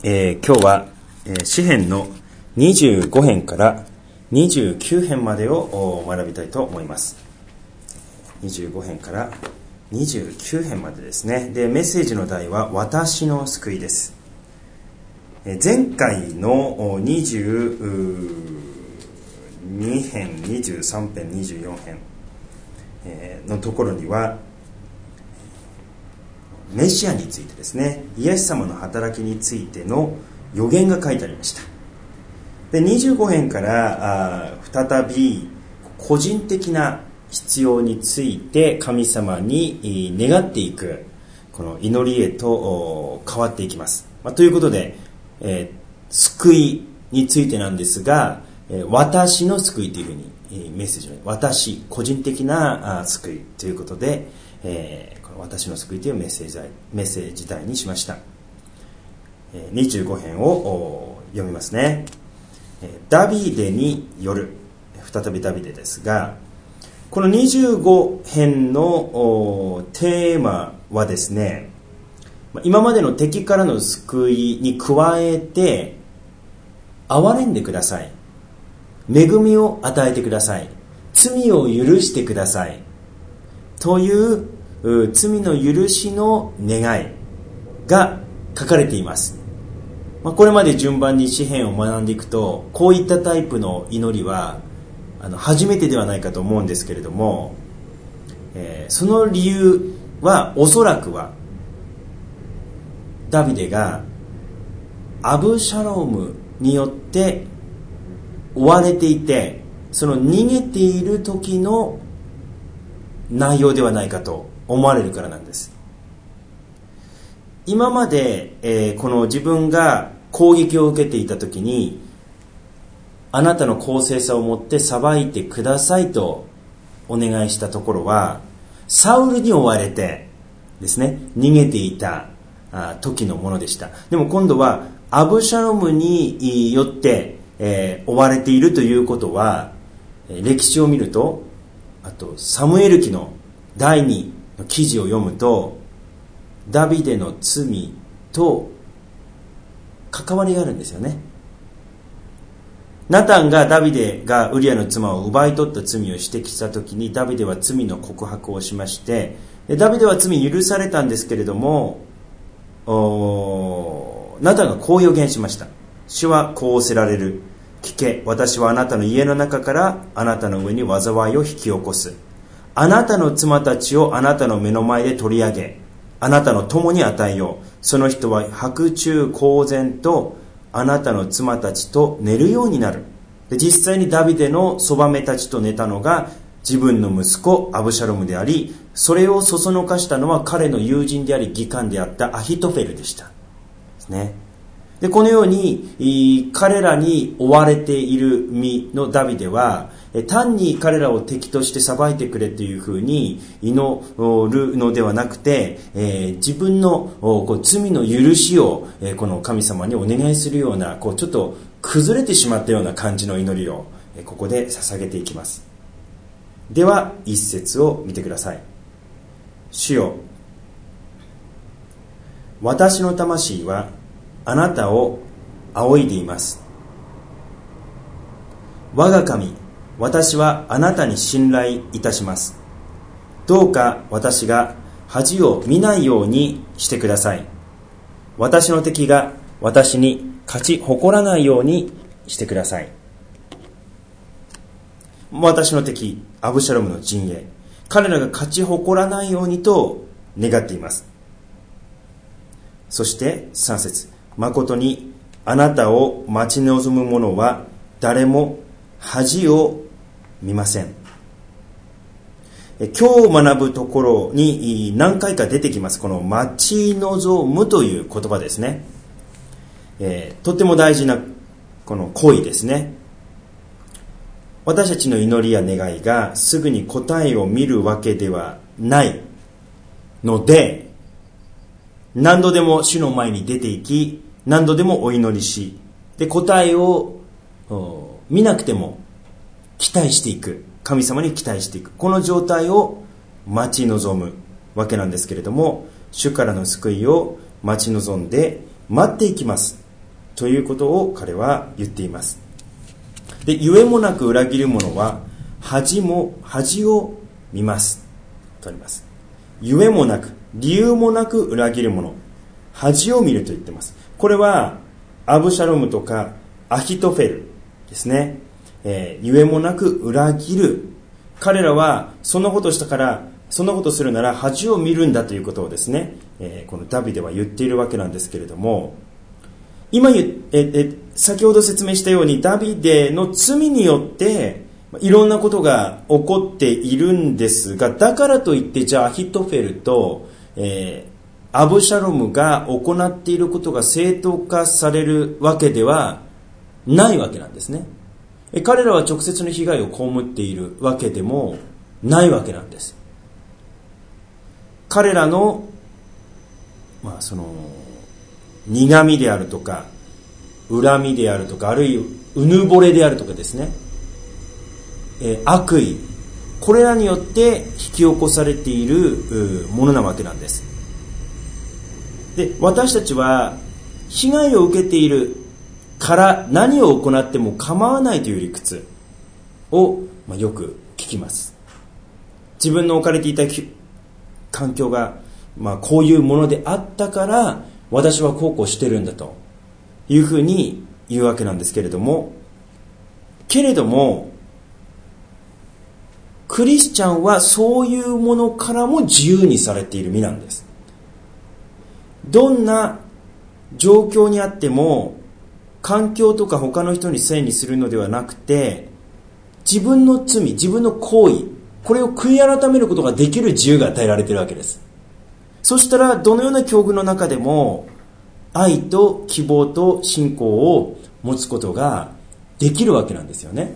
今日は、詩編の25編から29編までを学びたいと思います。25編から29編までですね。で、メッセージの題は私の救いです。前回の22編、23編、24編のところにはメシアについてですね、イエス様の働きについての予言が書いてありました。で、25編から再び個人的な必要について神様に願っていくこの祈りへと変わっていきます。ということで、救いについてなんですが、私の救いというふうにメッセージの私個人的な救いということで、この私の救いというメッセージ題にしました。25編を読みますね。ダビデによる、再びダビデですが、この25編のテーマはですね、今までの敵からの救いに加えて、憐れんでください、恵みを与えてください、罪を許してくださいという罪の許しの願いが書かれています。これまで順番に詩編を学んでいくと、こういったタイプの祈りは初めてではないかと思うんですけれども、その理由はおそらくはダビデがアブシャロムによって追われていて、その逃げている時の内容ではないかと思われるからなんです。今まで、この自分が攻撃を受けていた時に、あなたの公正さをもって裁いてくださいとお願いしたところは、サウルに追われてですね、逃げていた時のものでした。でも今度はアブシャロムによって、追われているということは、歴史を見ると、あとサムエル記の第2の記事を読むと、ダビデの罪と関わりがあるんですよね。ナタンがダビデがウリアの妻を奪い取った罪を指摘したときに、ダビデは罪の告白をしまして、ダビデは罪許されたんですけれども、ナタンがこう予言しました。主はこうおせられる。聞け、私はあなたの家の中からあなたの上に災いを引き起こす。あなたの妻たちをあなたの目の前で取り上げ、あなたの友に与えよう。その人は白昼公然とあなたの妻たちと寝るようになる。で、実際にダビデのそばめたちと寝たのが自分の息子アブシャロムであり、それをそそのかしたのは彼の友人であり義官であったアヒトフェルでしたですね。で、このように彼らに追われている身のダビデは、単に彼らを敵として裁いてくれというふうに祈るのではなくて、自分の罪の許しをこの神様にお願いするような、ちょっと崩れてしまったような感じの祈りをここで捧げていきます。では一節を見てください。主よ、私の魂はあなたを仰いでいます。我が神、私はあなたに信頼いたします。どうか私が恥を見ないようにしてください。私の敵が私に勝ち誇らないようにしてください。私の敵、アブシャロムの陣営、彼らが勝ち誇らないようにと願っています。そして3節、誠にあなたを待ち望む者は誰も恥を見ません。今日学ぶところに何回か出てきます、この待ち望むという言葉ですね。とっても大事なこの行為ですね。私たちの祈りや願いがすぐに答えを見るわけではないので、何度でも主の前に出て行き、何度でもお祈りし、で、答えを見なくても期待していく、神様に期待していく、この状態を待ち望むわけなんですけれども、主からの救いを待ち望んで待っていきます。 ということを彼は言っています。で、ゆえもなく裏切る者は恥を見ますとあります。ゆえもなく、理由もなく裏切る者、恥を見ると言っています。これはアブシャロムとかアヒトフェルですね。ゆえもなく裏切る。彼らはそんなことしたから、そんなことするなら恥を見るんだということをですね、このダビデは言っているわけなんですけれども、今先ほど説明したようにダビデの罪によっていろんなことが起こっているんですが、だからといってじゃあアヒトフェルと、アブシャロムが行っていることが正当化されるわけではないわけなんですね。彼らは直接の被害を被っているわけでもないわけなんです。彼らの、苦みであるとか恨みであるとか、あるいはうぬぼれであるとかですね、悪意、これらによって引き起こされているものなわけなんです。で、私たちは被害を受けているから何を行っても構わないという理屈を、よく聞きます。自分の置かれていた環境が、こういうものであったから私はこうしてるんだというふうに言うわけなんですけれども、クリスチャンはそういうものからも自由にされている身なんです。どんな状況にあっても環境とか他の人にせいにするのではなくて、自分の罪、自分の行為、これを悔い改めることができる自由が与えられているわけです。そしたらどのような境遇の中でも愛と希望と信仰を持つことができるわけなんですよね。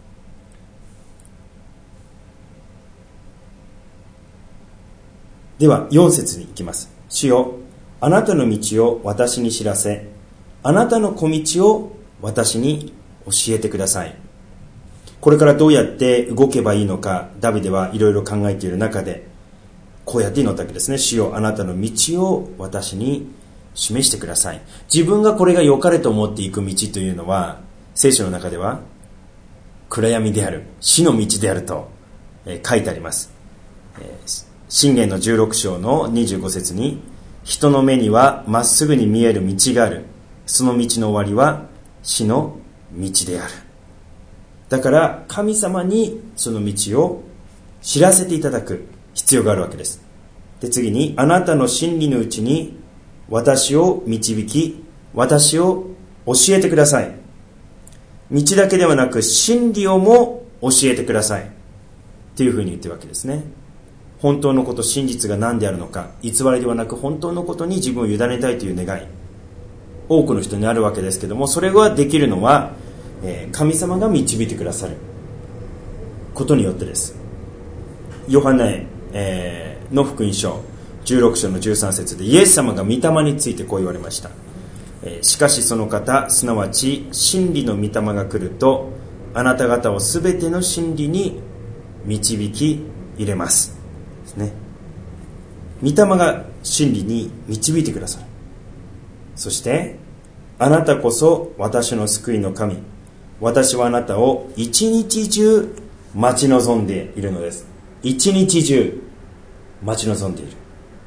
では4節に行きます。主よ、あなたの道を私に知らせ、あなたの小道を私に教えてください。これからどうやって動けばいいのか、ダビデはいろいろ考えている中でこうやって祈ったわけですね。主よ、あなたの道を私に示してください。自分がこれが良かれと思っていく道というのは、聖書の中では暗闇である、死の道であると書いてあります。箴言の16章の25節に、人の目にはまっすぐに見える道がある、その道の終わりは死の道である。だから神様にその道を知らせていただく必要があるわけです。で、次に、あなたの真理のうちに私を導き、私を教えてください。道だけではなく真理をも教えてくださいっていうふうに言ってるわけですね。本当のこと、真実が何であるのか、偽りではなく本当のことに自分を委ねたいという願い、多くの人にあるわけですけども、それができるのは神様が導いてくださることによってです。ヨハネの福音書16章の13節で、イエス様が御霊についてこう言われました。しかしその方、すなわち真理の御霊が来ると、あなた方をすべての真理に導き入れますですね。御霊が真理に導いてくださる。そしてあなたこそ私の救いの神、私はあなたを一日中待ち望んでいるのです。一日中待ち望んでいる。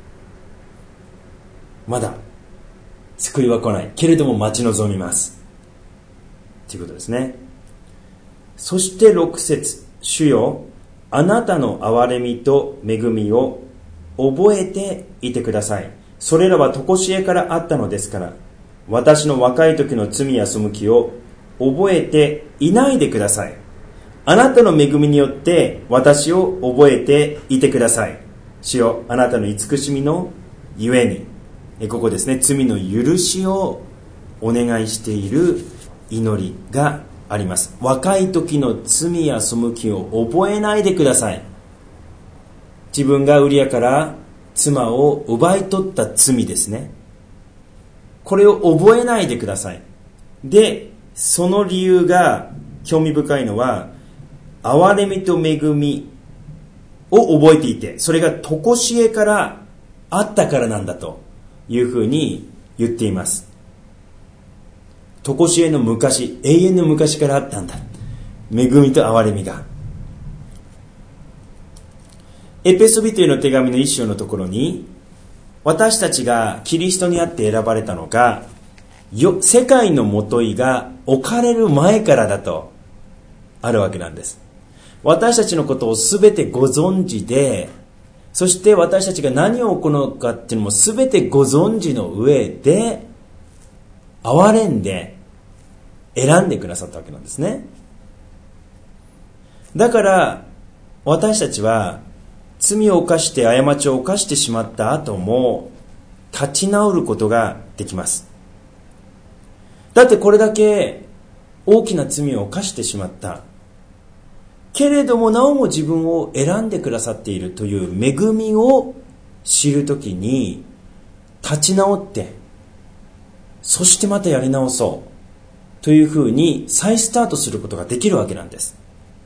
まだ救いは来ないけれども待ち望みますということですね。そして6節、主よ、あなたの憐れみと恵みを覚えていてください。それらは常しえからあったのですから、私の若い時の罪や背きを覚えていないでください。あなたの恵みによって私を覚えていてください。主よ、あなたの慈しみのゆえに、ここですね、罪の許しをお願いしている祈りがあります。若い時の罪や背きを覚えないでください。自分がウリアから妻を奪い取った罪ですね。これを覚えないでください。で、その理由が興味深いのは、憐れみと恵みを覚えていて、それが常しえからあったからなんだというふうに言っています。 常しえの昔、永遠の昔からあったんだ。恵みと憐れみが。エペソビトへの手紙の一章のところに、私たちがキリストにあって選ばれたのが、世界のもといが置かれる前からだとあるわけなんです。私たちのことをすべてご存知で、そして私たちが何を行うかっていうのもすべてご存知の上で、憐れんで選んでくださったわけなんですね。だから私たちは罪を犯して過ちを犯してしまった後も立ち直ることができます。だってこれだけ大きな罪を犯してしまった。けれどもなおも自分を選んでくださっているという恵みを知るときに立ち直って、そしてまたやり直そうというふうに再スタートすることができるわけなんです。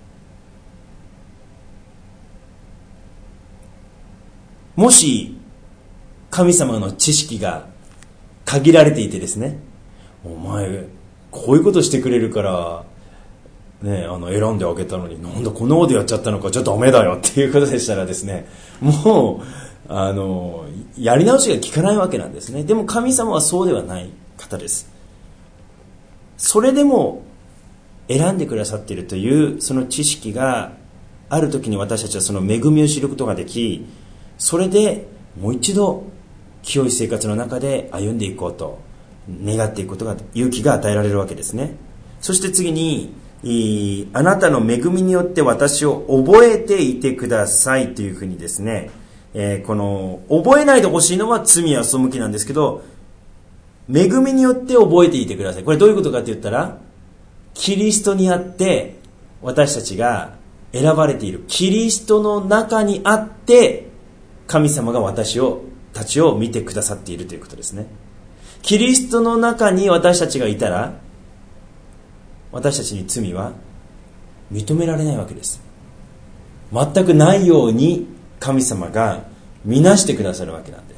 もし神様の知識が限られていてですね、お前こういうことしてくれるからね、選んであげたのになんだこんなことやっちゃったのか、じゃあダメだよっていうことでしたらですね、もうやり直しが効かないわけなんですね。でも神様はそうではない方です。それでも選んでくださっているというその知識があるときに、私たちはその恵みを知ることができ、それでもう一度清い生活の中で歩んでいこうと願っていくことが、勇気が与えられるわけですね。そして次に、あなたの恵みによって私を覚えていてくださいというふうにですね、この覚えないでほしいのは罪や背きなんですけど、恵みによって覚えていてください。これどういうことかって言ったら、キリストにあって私たちが選ばれている、キリストの中にあって神様が私たちを見てくださっているということですね。キリストの中に私たちがいたら、私たちに罪は認められないわけです。全くないように神様が見なしてくださるわけなんです。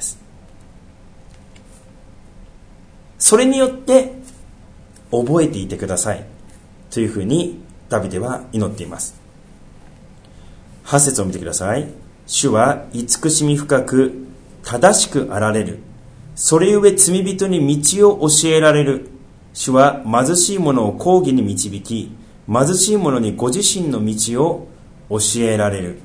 それによって覚えていてくださいというふうにダビデは祈っています。8節を見てください。主は慈しみ深く正しくあられる。それゆえ罪人に道を教えられる。主は貧しい者を公義に導き、貧しい者にご自身の道を教えられる。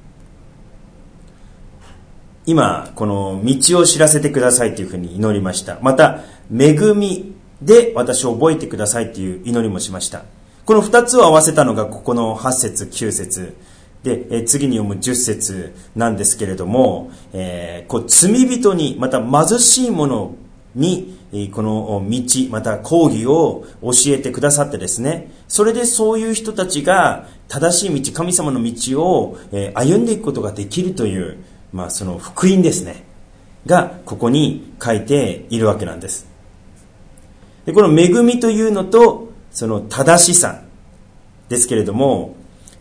今この道を知らせてくださいというふうに祈りました。また恵みで私を覚えてくださいという祈りもしました。この2つを合わせたのがここの8節9節で、次に読む10節なんですけれども、罪人にまた貧しい者にこの道また公義を教えてくださってですね、それでそういう人たちが正しい道、神様の道を歩んでいくことができるという、その福音ですねがここに書いているわけなんです。でこの恵みというのとその正しさですけれども、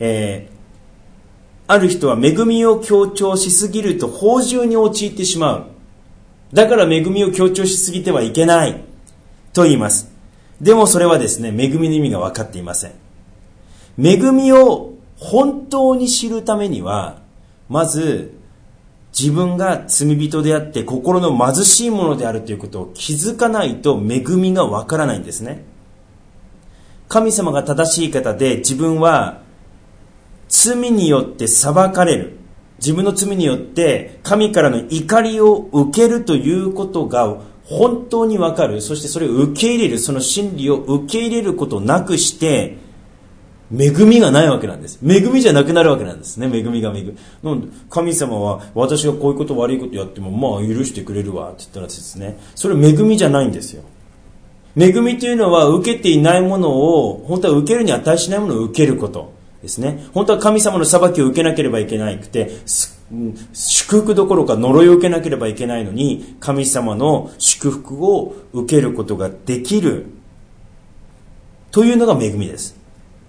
ある人は恵みを強調しすぎると放縦に陥ってしまう。だから恵みを強調しすぎてはいけないと言います。でもそれはですね、恵みの意味が分かっていません。恵みを本当に知るためには、まず自分が罪人であって心の貧しいものであるということを気づかないと恵みが分からないんですね。神様が正しい方で、自分は罪によって裁かれる、自分の罪によって神からの怒りを受けるということが本当に分かる。そしてそれを受け入れる、その真理を受け入れることなくして恵みがないわけなんです。恵みじゃなくなるわけなんですね。恵みがなんで神様は私がこういうこと悪いことやっても許してくれるわって言ったらですね、それ恵みじゃないんですよ。恵みというのは受けていないものを、本当は受けるに値しないものを受けることですね。本当は神様の裁きを受けなければいけなくて、祝福どころか呪いを受けなければいけないのに、神様の祝福を受けることができるというのが恵みです。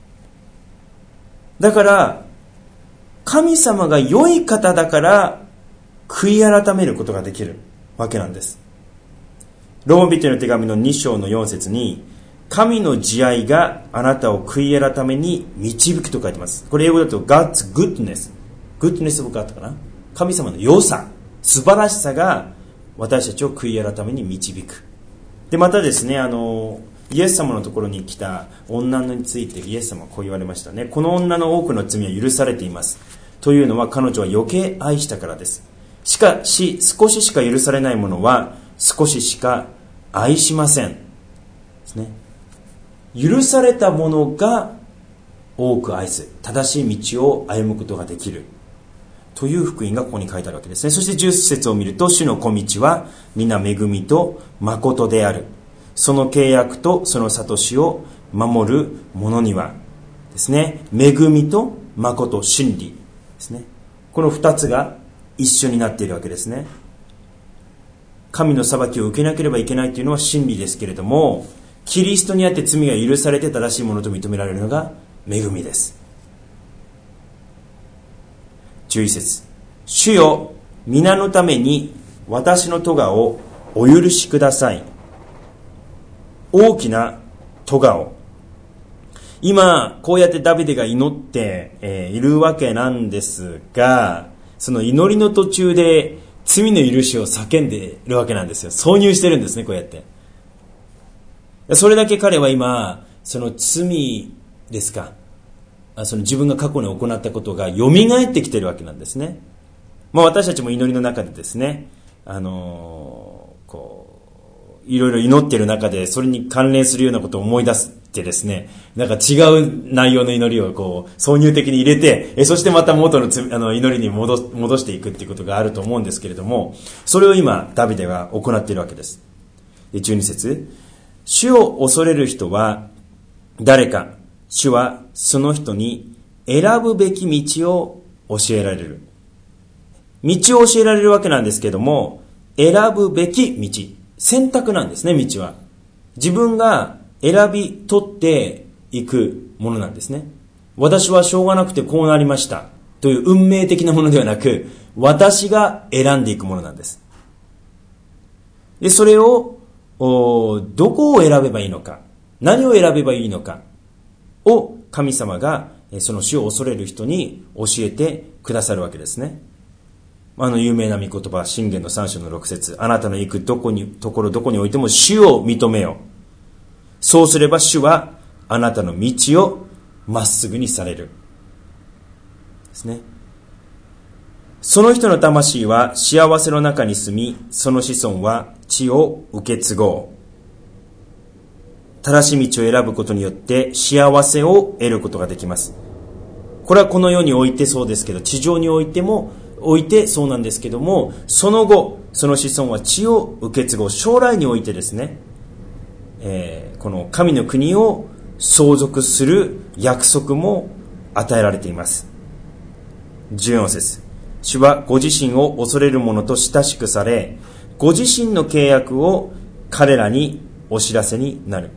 だから神様が良い方だから悔い改めることができるわけなんです。ローマ人の手紙の2章の4節に、 神の慈愛があなたを悔い改めに導くと書いてます。これ英語だと God's goodness of God かな。神様の良さ、素晴らしさが私たちを悔い改めに導く。でまたですね、イエス様のところに来た女についてイエス様はこう言われましたね。この女の多くの罪は許されています。というのは彼女は余計愛したからです。しかし少ししか許されないものは少ししか愛しませんですね。許されたものが多く愛す、正しい道を歩むことができるという福音がここに書いてあるわけですね。そして10節を見ると、主の小道は皆恵みと誠である。その契約とその諭しを守る者にはですね、恵みと誠、真理ですね。この2つが一緒になっているわけですね。神の裁きを受けなければいけないというのは真理ですけれども、キリストにあって罪が許されて正しいものと認められるのが恵みです。11節、主よ、皆のために私の咎をお許しください。大きな咎を。今こうやってダビデが祈って、いるわけなんですが、その祈りの途中で罪の許しを叫んでいるわけなんですよ。挿入してるんですね、こうやって。それだけ彼は今その罪ですか、その自分が過去に行ったことが蘇ってきているわけなんですね。私たちも祈りの中でですね、いろいろ祈っている中でそれに関連するようなことを思い出してですね、なんか違う内容の祈りを挿入的に入れて、そしてまた元の祈りに戻していくっていうことがあると思うんですけれども、それを今ダビデは行っているわけです。12節、主を恐れる人は誰か、主はその人に選ぶべき道を教えられる。道を教えられるわけなんですけども、選ぶべき道、選択なんですね。道は自分が選び取っていくものなんですね。私はしょうがなくてこうなりましたという運命的なものではなく、私が選んでいくものなんです。でそれをどこを選べばいいのか、何を選べばいいのかを神様がその主を恐れる人に教えてくださるわけですね。有名な御言葉、箴言の3章の6節、あなたの行くところどこにおいても主を認めよ。そうすれば主はあなたの道をまっすぐにされるですね。その人の魂は幸せの中に住み、その子孫は地を受け継ごう。正しい道を選ぶことによって幸せを得ることができます。これはこの世においてそうですけど、地上においてそうなんですけども、その後その子孫は地を受け継ごう。将来においてですね、この神の国を相続する約束も与えられています。14節、主はご自身を恐れる者と親しくされ、ご自身の契約を彼らにお知らせになる。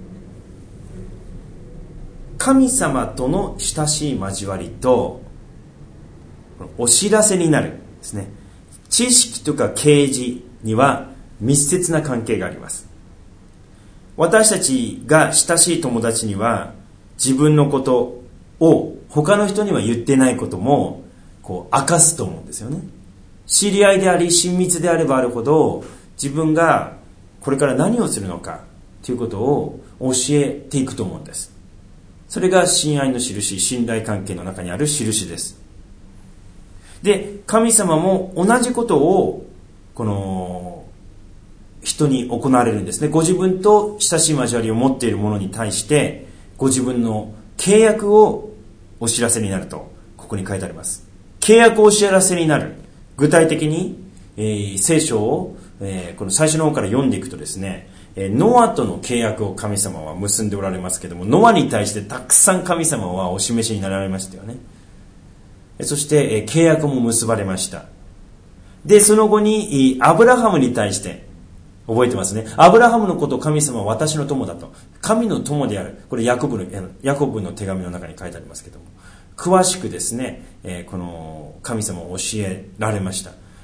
神様との親しい交わりとお知らせになるですね。知識とか啓示には密接な関係があります。私たちが親しい友達には自分のことを他の人には言ってないことも明かすと思うんですよね。知り合いであり親密であればあるほど、自分がこれから何をするのかということを教えていくと思うんです。それが親愛の印、信頼関係の中にある印です。で、神様も同じことをこの人に行われるんですね。ご自分と親しい交わりを持っている者に対してご自分の契約をお知らせになるとここに書いてあります。契約をお知らせになる。具体的に、聖書を、この最初の方から読んでいくとですね、ノアとの契約を神様は結んでおられますけども、ノアに対してたくさん神様はお示しになられましたよね。そして契約も結ばれました。でその後にアブラハムに対して覚えてますね。アブラハムのことを神様は私の友だと、神の友である、これヤコブの手紙の中に書いてありますけども、詳しくですね、この神様を教えられました。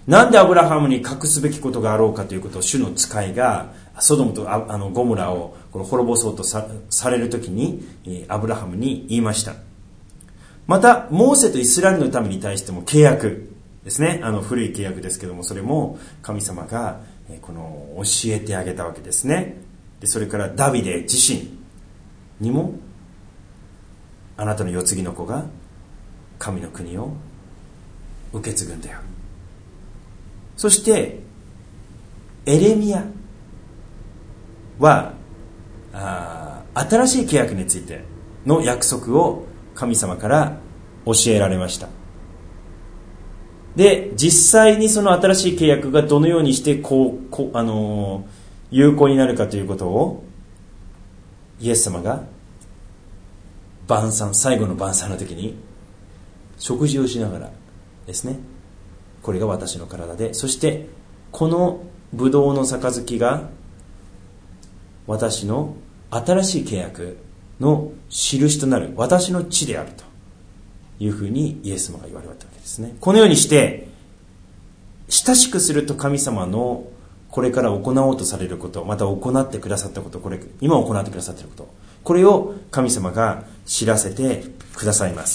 なんでアブラハムに隠すべきことがあろうかということを主の使いがソドムとゴモラを滅ぼそうと されるときにアブラハムに言いました。またモーセとイスラエルの民に対しても契約ですね、古い契約ですけども、それも神様が教えてあげたわけですね。でそれからダビデ自身にも、あなたの世継ぎの子が神の国を受け継ぐんだよ。そしてエレミヤは新しい契約についての約束を神様から教えられました。で実際にその新しい契約がどのようにして有効になるかということをイエス様が最後の晩餐の時に食事をしながらですね、これが私の体で、そしてこのブドウの杯が私の新しい契約の印となる私の血であるというふうにイエス様が言われたわけですね。このようにして親しくすると神様のこれから行おうとされること、また行ってくださったこと、今行ってくださっていること、これを神様が知らせてくださいます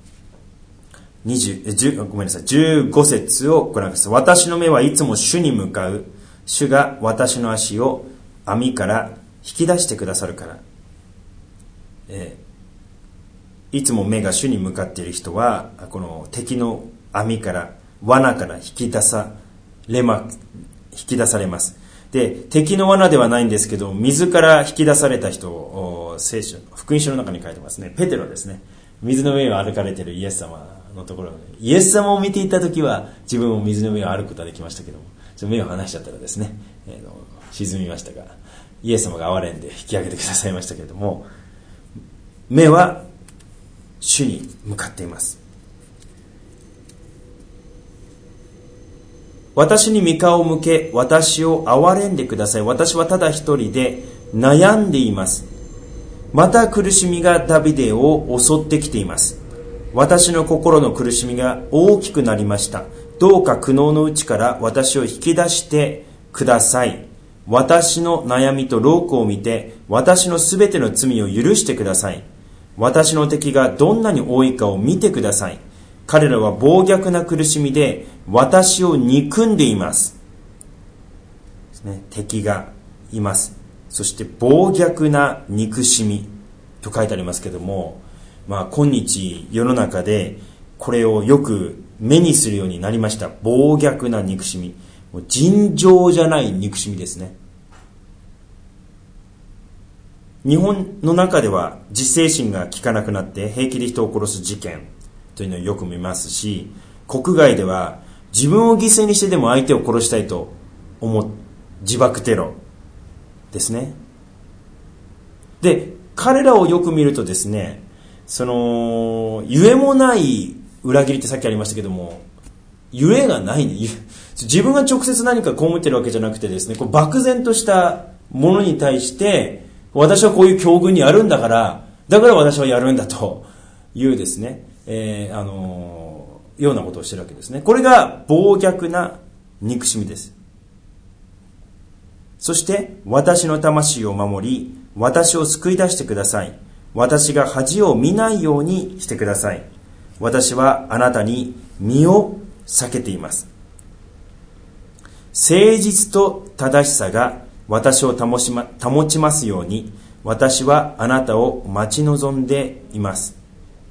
。15節をご覧ください。私の目はいつも主に向かう。主が私の足を網から引き出してくださるから。いつも目が主に向かっている人は、この敵の網から、罠から引き出されます。で、敵の罠ではないんですけど、水から引き出された人を聖書、福音書の中に書いてますね。ペテロですね。水の上を歩かれているイエス様のところで、イエス様を見ていたときは自分も水の上を歩くことができましたけども、目を離しちゃったらですね、沈みましたが、イエス様が憐れんで引き上げてくださいましたけれども、目は主に向かっています。私に御顔を向け、私を憐れんでください。私はただ一人で悩んでいます。また苦しみがダビデを襲ってきています。私の心の苦しみが大きくなりました。どうか苦悩のうちから私を引き出してください。私の悩みと労苦を見て、私のすべての罪を許してください。私の敵がどんなに多いかを見てください。彼らは暴虐な苦しみで私を憎んでいます。ですね、敵がいます。そして暴虐な憎しみと書いてありますけども、今日世の中でこれをよく目にするようになりました。暴虐な憎しみ、尋常じゃない憎しみですね。日本の中では自制心が効かなくなって平気で人を殺す事件というのをよく見ますし、国外では自分を犠牲にしてでも相手を殺したいと思う自爆テロですね。で、彼らをよく見るとですね、ゆえもない裏切りってさっきありましたけども、ゆえがないね。自分が直接何か被ってるわけじゃなくてですね、漠然としたものに対して私はこういう境遇にあるんだから、私はやるんだというですね、ようなことをしているわけですね。これが暴虐な憎しみです。そして私の魂を守り、私を救い出してください。私が恥を見ないようにしてください。私はあなたに身を避けています。誠実と正しさが私を保ちますように、私はあなたを待ち望んでいます。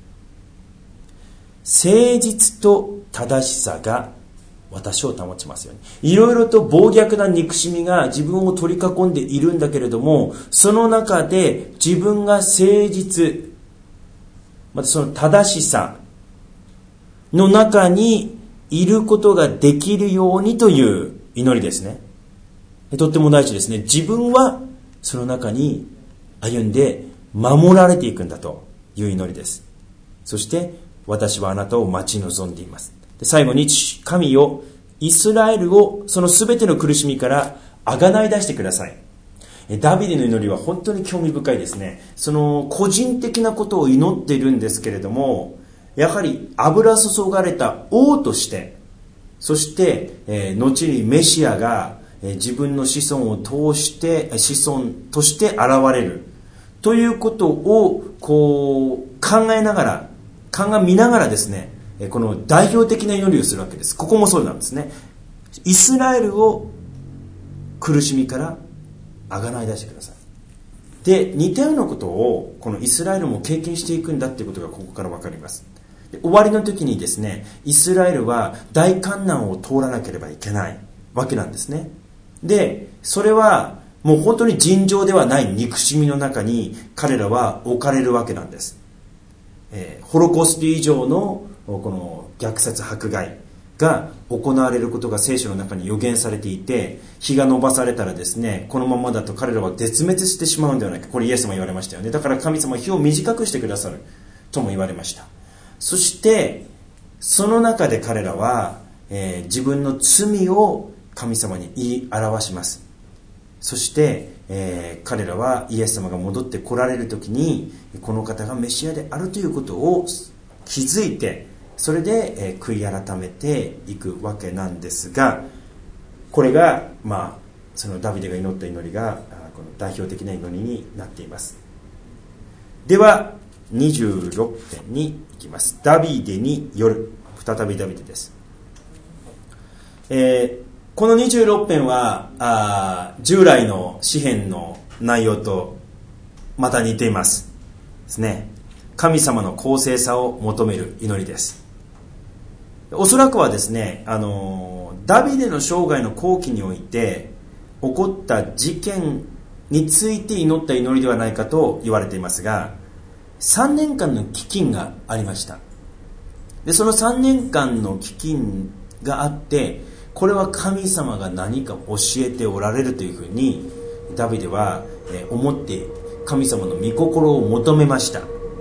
誠実と正しさが私を保ちますように。いろいろと暴虐な憎しみが自分を取り囲んでいるんだけれども、その中で自分が誠実、またその正しさの中にいることができるようにという祈りですね。とっても大事ですね。自分はその中に歩んで守られていくんだという祈りです。そして私はあなたを待ち望んでいます。で、最後に神よ、イスラエルをそのすべての苦しみからあがない出してください。ダビデの祈りは本当に興味深いですね。その個人的なことを祈っているんですけれども、やはり油注がれた王としてそして、後にメシアが、自分の子孫を通して子孫として現れるということをこう考えながら鑑みながらですね、この代表的な祈りをするわけです。ここもそうなんですね。イスラエルを苦しみからあがない出してください。で、似たようなことをこのイスラエルも経験していくんだっていうことがここから分かります。で、終わりの時にですね、イスラエルは大患難を通らなければいけないわけなんですね。で、それはもう本当に尋常ではない憎しみの中に彼らは置かれるわけなんです。ホロコースト以上のこの虐殺迫害が行われることが聖書の中に予言されていて、日が延ばされたらですね、このままだと彼らは絶滅してしまうんではないか。これイエスも言われましたよね。だから神様は日を短くしてくださるとも言われました。そしてその中で彼らは、自分の罪を神様に言い表します。そして、彼らはイエス様が戻って来られる時にこの方がメシアであるということを気づいて、それで、悔い改めていくわけなんですが、これが、そのダビデが祈った祈りがこの代表的な祈りになっています。では26編に行きます。ダビデによる。再びダビデです。この26編は従来の詩編の内容とまた似ていますですね。神様の公正さを求める祈りです。おそらくはですね、ダビデの生涯の後期において起こった事件について祈った祈りではないかと言われていますが、3年間の飢饉がありました。で、その3年間の飢饉があって、これは神様が何か教えておられるというふうにダビデは思って神様の御心を求めました。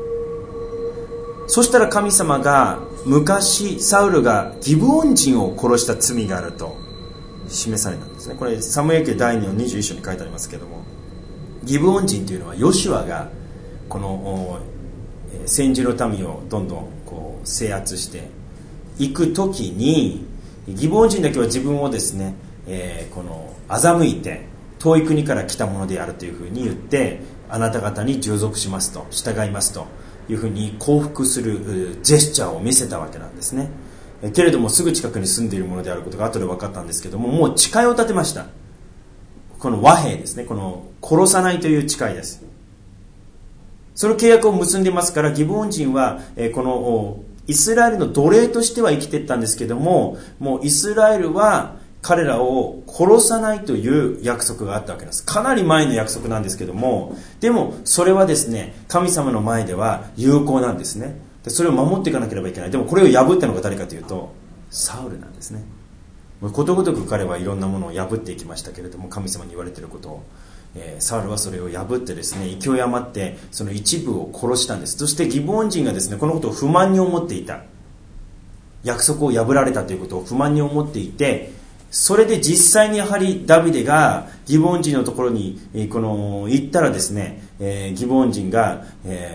そしたら神様が昔サウルがギブオン人を殺した罪があると示されたんですね。これサムエル記第2の21章に書いてありますけども、ギブオン人というのはヨシュアがこの先住の民をどんどんこう制圧していくときに、ギブオン人だけは自分をですね、この欺いて遠い国から来たものであるというふうに言って、あなた方に従属しますと、従いますというふうに降伏するジェスチャーを見せたわけなんですね。けれどもすぐ近くに住んでいるものであることが後で分かったんですけども、もう誓いを立てました。この和平ですね、この殺さないという誓いです。その契約を結んでいますから、ギブオン人はこのイスラエルの奴隷としては生きていったんですけども、もうイスラエルは彼らを殺さないという約束があったわけです。かなり前の約束なんですけども、でもそれはですね、神様の前では有効なんですね。でそれを守っていかなければいけない。でもこれを破ったのが誰かというとサウルなんですね。ことごとく彼はいろんなものを破っていきましたけれども、神様に言われていることを、サウルはそれを破ってですね、勢い余ってその一部を殺したんです。そしてギブオン人がですね、このことを不満に思っていた。約束を破られたということを不満に思っていて、それで実際にやはりダビデがギブオン人のところに行ったらですね、ギブオン人が、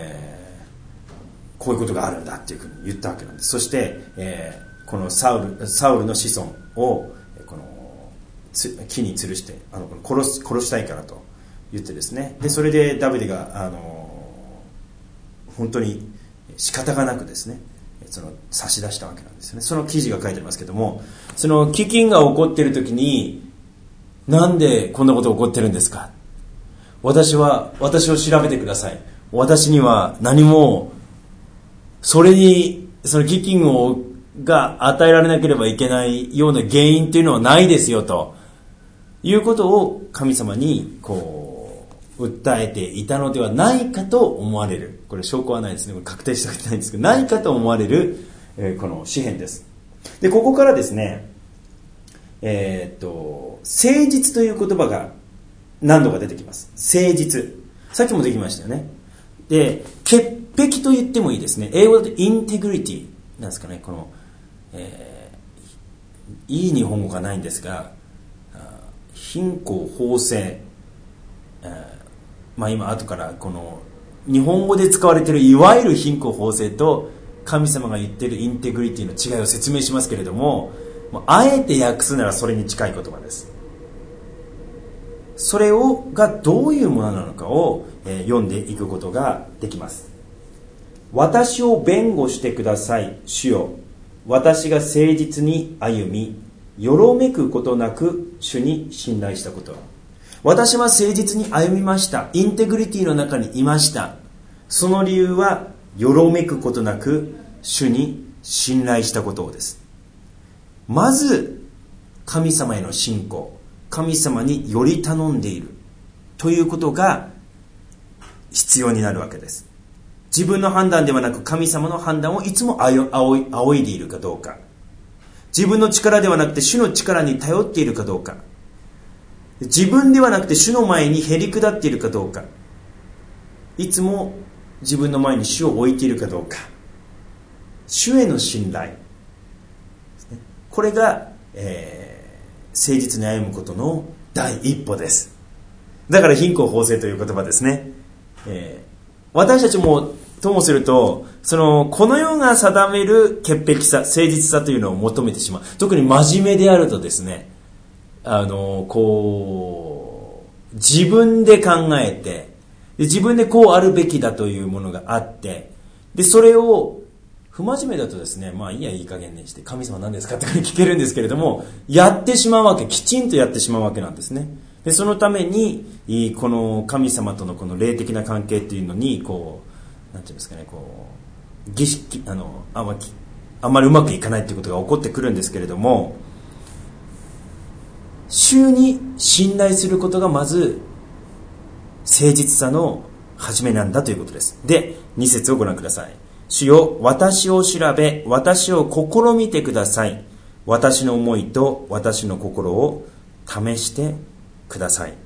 こういうことがあるんだっていうふうに言ったわけなんです。そして、このサウルの子孫をこの木に吊るして殺したいからと言ってですね、でそれでダビデが本当に仕方がなくですね、その差し出したわけなんですね。その記事が書いてありますけども、その飢饉が起こっている時に、なんでこんなこと起こってるんですか、私を調べてください、私には何もその飢饉が与えられなければいけないような原因というのはないですよということを神様に訴えていたのではないかと思われる。これ証拠はないですね、確定してないんですけど、ないかと思われる、この詩編です。でここからですね、誠実という言葉が何度か出てきます。誠実、さっきもできましたよね。で潔癖と言ってもいいですね。英語だとインテグリティなんですかね。この、いい日本語がないんですが、貧困法制、今後からこの日本語で使われているいわゆる貧困法制と神様が言っているインテグリティの違いを説明しますけれども、 あえて訳すならそれに近い言葉です。それがどういうものなのかを、読んでいくことができます。私を弁護してください、主よ。私が誠実に歩み、よろめくことなく主に信頼したこと。私は誠実に歩みました。インテグリティの中にいました。その理由はよろめくことなく主に信頼したことです。まず神様への信仰、神様により頼んでいるということが必要になるわけです。自分の判断ではなく神様の判断をいつも仰いでいるかどうか、自分の力ではなくて主の力に頼っているかどうか、自分ではなくて主の前にへり下っているかどうか、いつも自分の前に主を置いているかどうか、主への信頼、これが、誠実に歩むことの第一歩です。だから貧困法制という言葉ですね。私たちもともするとこの世が定める潔癖さ、誠実さというのを求めてしまう。特に真面目であるとですね、自分で考えて、自分でこうあるべきだというものがあって、でそれを不真面目だとですね、いい加減にして神様何ですかって聞けるんですけれども、やってしまうわけ、きちんとやってしまうわけなんですね。でそのためにこの神様とのこの霊的な関係っていうのになんていうんですかね、儀式あまりうまくいかないっていうことが起こってくるんですけれども、主に信頼することがまず誠実さの始めなんだということです。で、2節をご覧ください。主よ、私を調べ、私を試みてください。私の思いと私の心を試してください。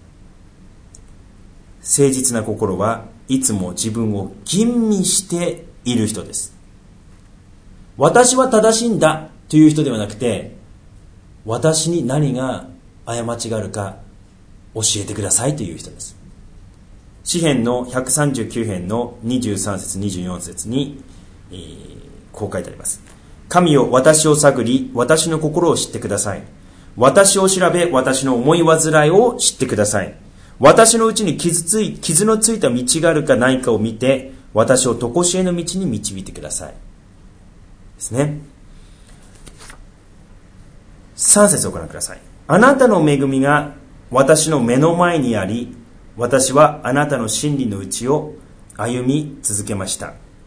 誠実な心はいつも自分を吟味している人です。私は正しいんだという人ではなくて、私に何が過ちがあるか教えてくださいという人です。詩編の139編の23節24節に、こう書いてあります。神よ、私を探り、私の心を知ってください。私を調べ、私の思い煩いを知ってください。私のうちに傷のついた道があるかないかを見て、私を常しえの道に導いてください。ですね。3節をご覧ください。あなたの恵みが私の目の前にあり、私はあなたの真理のうちを歩み続けました。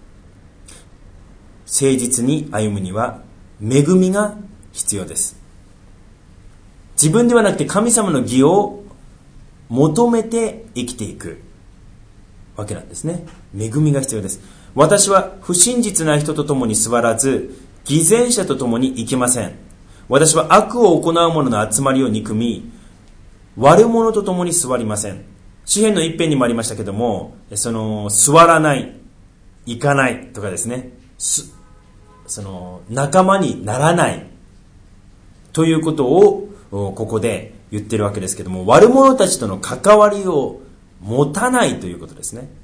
誠実に歩むには恵みが必要です。自分ではなくて神様の義を求めて生きていくわけなんですね。恵みが必要です。私は不真実な人と共に座らず、偽善者と共に生きません。私は悪を行う者の集まりを憎み、悪者と共に座りません。詩編の一編にもありましたけども、座らない、行かないとかですね、仲間にならないということをここで言ってるわけですけども、悪者たちとの関わりを持たないということですね。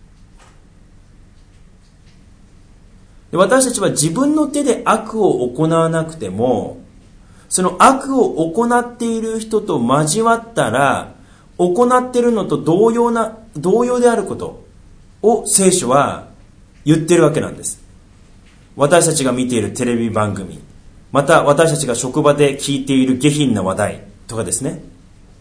で、私たちは自分の手で悪を行わなくても、その悪を行っている人と交わったら、行っているのと同様であることを聖書は言ってるわけなんです。私たちが見ているテレビ番組、また私たちが職場で聞いている下品な話題とかですね、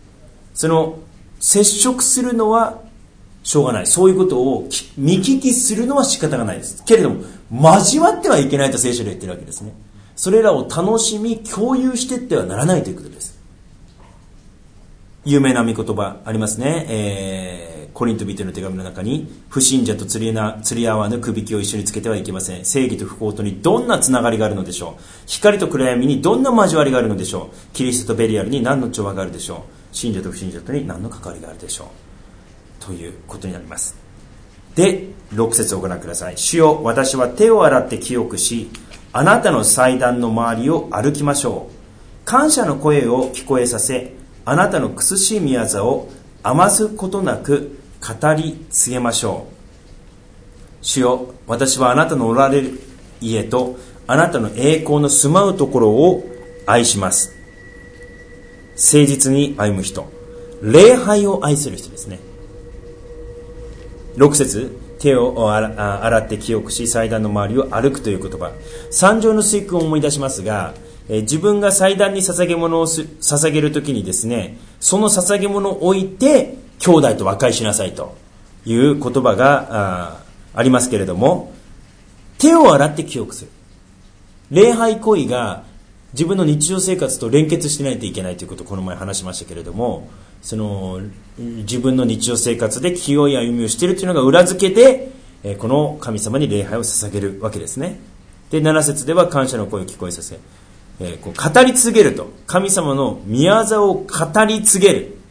接触するのはしょうがない。そういうことを見聞きするのは仕方がないです。けれども、交わってはいけないと聖書で言ってるわけですね。それらを楽しみ、共有していってはならないということです。有名な御言葉ありますね。コリント人への手紙の中に、不信者と釣り合わぬくびきを一緒につけてはいけません。正義と不幸とにどんなつながりがあるのでしょう。光と暗闇にどんな交わりがあるのでしょう。キリストとベリアルに何の調和があるでしょう。信者と不信者とに何の関わりがあるでしょう。ということになります。で、6節をご覧ください。主よ、私は手を洗って清くし、あなたの祭壇の周りを歩きましょう。感謝の声を聞こえさせ、あなたの苦しい宮座を余すことなく語り継げましょう。主よ、私はあなたのおられる家とあなたの栄光の住まうところを愛します。誠実に歩む人、礼拝を愛する人ですね。6節、手を洗って清くし祭壇の周りを歩くという言葉、三条の水訓を思い出しますが、自分が祭壇に捧げ物を捧げるときにですね、その捧げ物を置いて兄弟と和解しなさいという言葉が ありますけれども、手を洗って清くする礼拝行為が自分の日常生活と連結してないといけないということをこの前話しましたけれども、その自分の日常生活で清い歩みをしているというのが裏付けで、この神様に礼拝を捧げるわけですね。で、7節では感謝の声を聞こえさせ、こう語り継げると、神様の御業を語り継げる。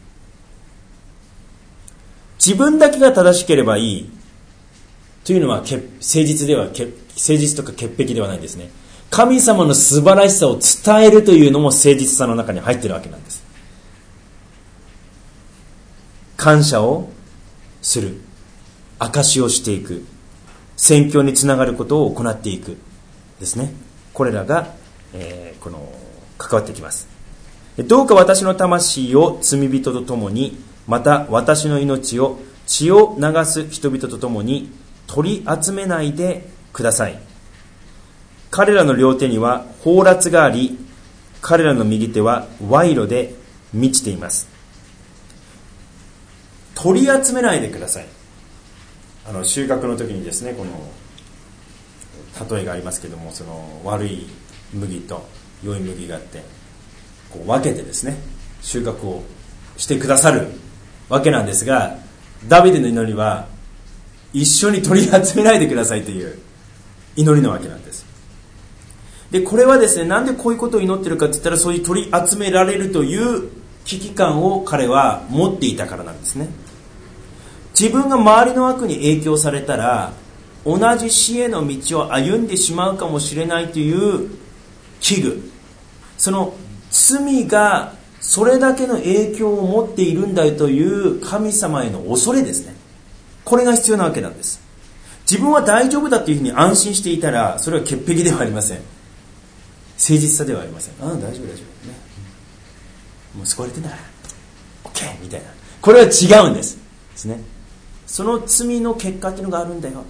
自分だけが正しければいいというのは誠実とか潔癖ではないんですね。神様の素晴らしさを伝えるというのも誠実さの中に入っているわけなんです。感謝をする、証しをしていく、宣教につながることを行っていくですね。これらが、関わってきます。どうか私の魂を罪人とともに、また私の命を血を流す人々とともに取り集めないでください。彼らの両手には放埓があり、彼らの右手は賄賂で満ちています。取り集めないでください。収穫の時にですね、この例えがありますけども、その悪い麦と良い麦があって、こう分けてですね、収穫をしてくださるわけなんですが、ダビデの祈りは一緒に取り集めないでくださいという祈りなわけなんです。で、これはですね、なんでこういうことを祈ってるかって言ったら、そういう取り集められるという危機感を彼は持っていたからなんですね。自分が周りの悪に影響されたら、同じ死への道を歩んでしまうかもしれないという危惧、その罪がそれだけの影響を持っているんだよという神様への恐れですね。これが必要なわけなんです。自分は大丈夫だというふうに安心していたら、それは潔癖ではありません。誠実さではありません。大丈夫ね、もう救われてんだから OK みたいな、これは違うんですね。その罪の結果っていうのがあるんだよ。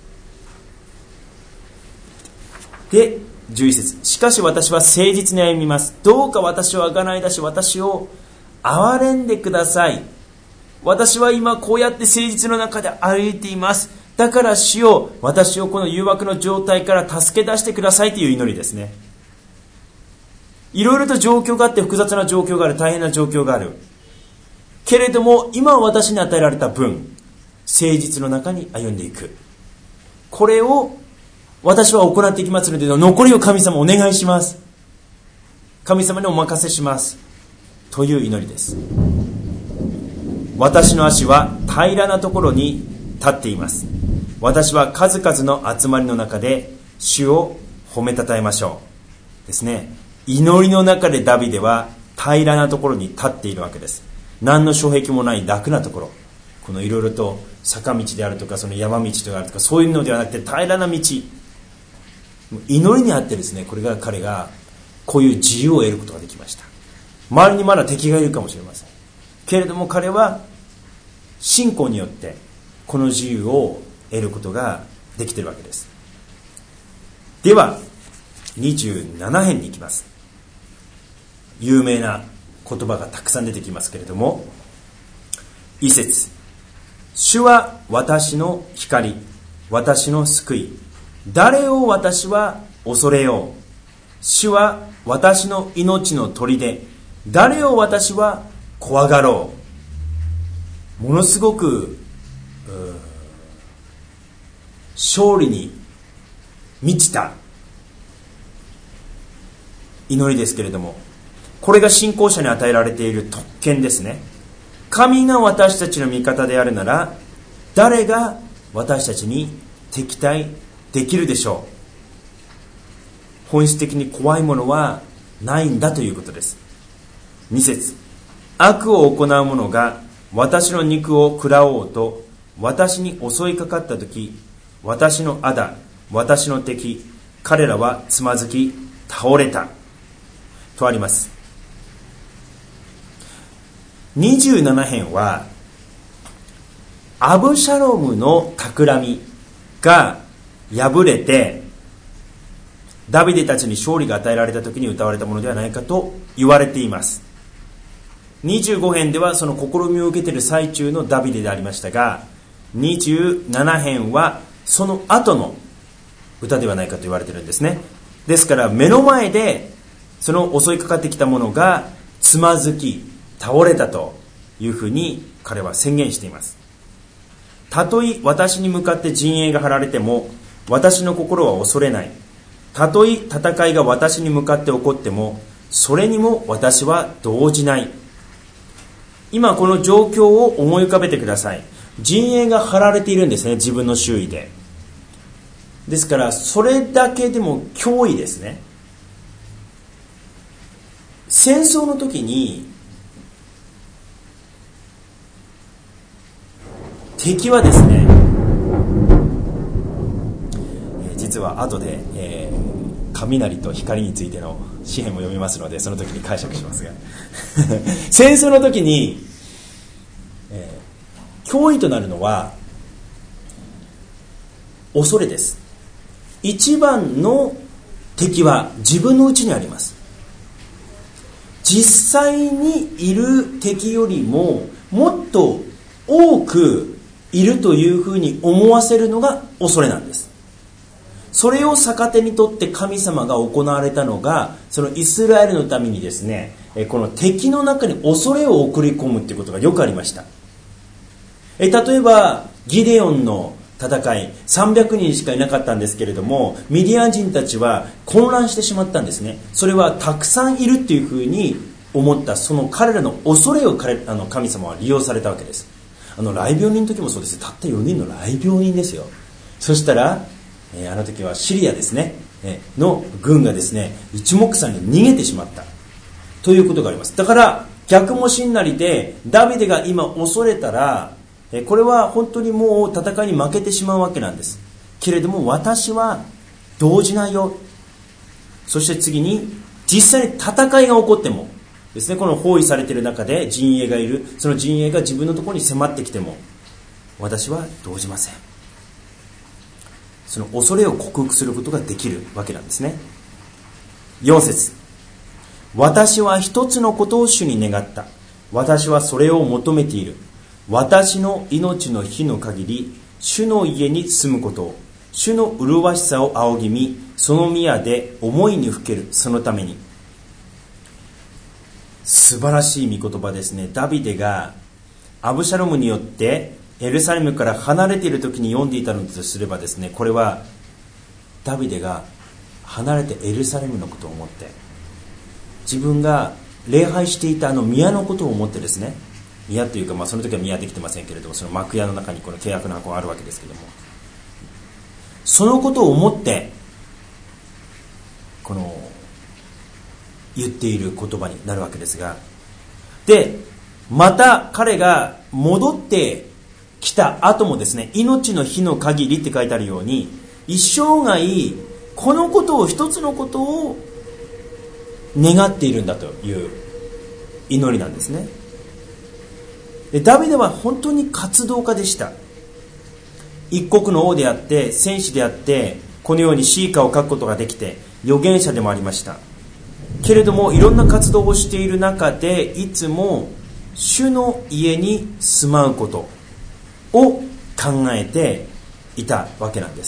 で、11節、しかし私は誠実に歩みます。どうか私を贖い出し、私を憐れんでください。私は今こうやって誠実の中で歩いています。だから主よ、私をこの誘惑の状態から助け出してくださいという祈りですね。いろいろと状況があって、複雑な状況がある、大変な状況があるけれども、今私に与えられた分、誠実の中に歩んでいく、これを私は行っていきますので、残りを神様お願いします、神様にお任せしますという祈りです。私の足は平らなところに立っています。私は数々の集まりの中で主を褒めたたえましょうですね。祈りの中でダビデは平らなところに立っているわけです。何の障壁もない楽なところ、このいろいろと坂道であるとか、その山道であるとか、そういうのではなくて平らな道、祈りにあってですね、これが彼がこういう自由を得ることができました。周りにまだ敵がいるかもしれませんけれども、彼は信仰によってこの自由を得ることができているわけです。では27編に行きます。有名な言葉がたくさん出てきますけれども、一節、主は私の光、私の救い、誰を私は恐れよう。主は私の命の砦、誰を私は怖がろう。ものすごく勝利に満ちた祈りですけれども、これが信仰者に与えられている特権ですね。神が私たちの味方であるなら、誰が私たちに敵対できるでしょう。本質的に怖いものはないんだということです。2節、悪を行う者が私の肉を食らおうと私に襲いかかったとき、私の仇、私の敵、彼らはつまずき倒れた。 とあります。27編はアブシャロムの企みが破れてダビデたちに勝利が与えられた時に歌われたものではないかと言われています。25編ではその試みを受けている最中のダビデでありましたが、27編はその後の歌ではないかと言われているんですね。ですから目の前でその襲いかかってきたものがつまずき倒れたというふうに彼は宣言しています。たとえ私に向かって陣営が張られても私の心は恐れない。たとえ戦いが私に向かって起こってもそれにも私は動じない。今この状況を思い浮かべてください。陣営が張られているんですね、自分の周囲で。ですからそれだけでも脅威ですね。戦争の時に敵はですね、実は後で、雷と光についての詩篇を読みますのでその時に解釈しますが戦争の時に、脅威となるのは恐れです。一番の敵は自分の内にあります。実際にいる敵よりももっと多くいるというふうに思わせるのが恐れなんです。それを逆手にとって神様が行われたのが、そのイスラエルのためにですね、この敵の中に恐れを送り込むということがよくありました。例えばギデオンの戦い、300人しかいなかったんですけれども、ミディアン人たちは混乱してしまったんですね。それはたくさんいるっていうふうに思った、その彼らの恐れを神様は利用されたわけです。雷病人の時もそうです。たった4人の雷病人ですよ。そしたら、あの時はシリアですね、の軍がですね、一目散に逃げてしまったということがあります。だから逆もしんなりで、ダビデが今恐れたら、これは本当にもう戦いに負けてしまうわけなんです。けれども私は動じないよ。そして次に、実際に戦いが起こってもですね、この包囲されている中で陣営がいる、その陣営が自分のところに迫ってきても私は動じません。その恐れを克服することができるわけなんですね。4節、私は一つのことを主に願った。私はそれを求めている。私の命の日の限り主の家に住むことを、主の麗しさを仰ぎ見、その宮で思いにふける、そのために。素晴らしい御言葉ですね。ダビデがアブシャロムによってエルサレムから離れている時に読んでいたのとすればですね、これはダビデが離れてエルサレムのことを思って、自分が礼拝していた宮のことを思ってですね、宮というか、その時は宮できてませんけれども、その幕屋の中にこの契約の箱があるわけですけども、そのことを思ってこの言っている言葉になるわけですが、でまた彼が戻ってきた後もですね、命の日の限りって書いてあるように、一生涯このことを、一つのことを願っているんだという祈りなんですね。でダビデは本当に活動家でした。一国の王であって戦士であって、このように詩歌を書くことができて預言者でもありましたけれども、いろんな活動をしている中でいつも主の家に住まうことを考えていたわけなんです。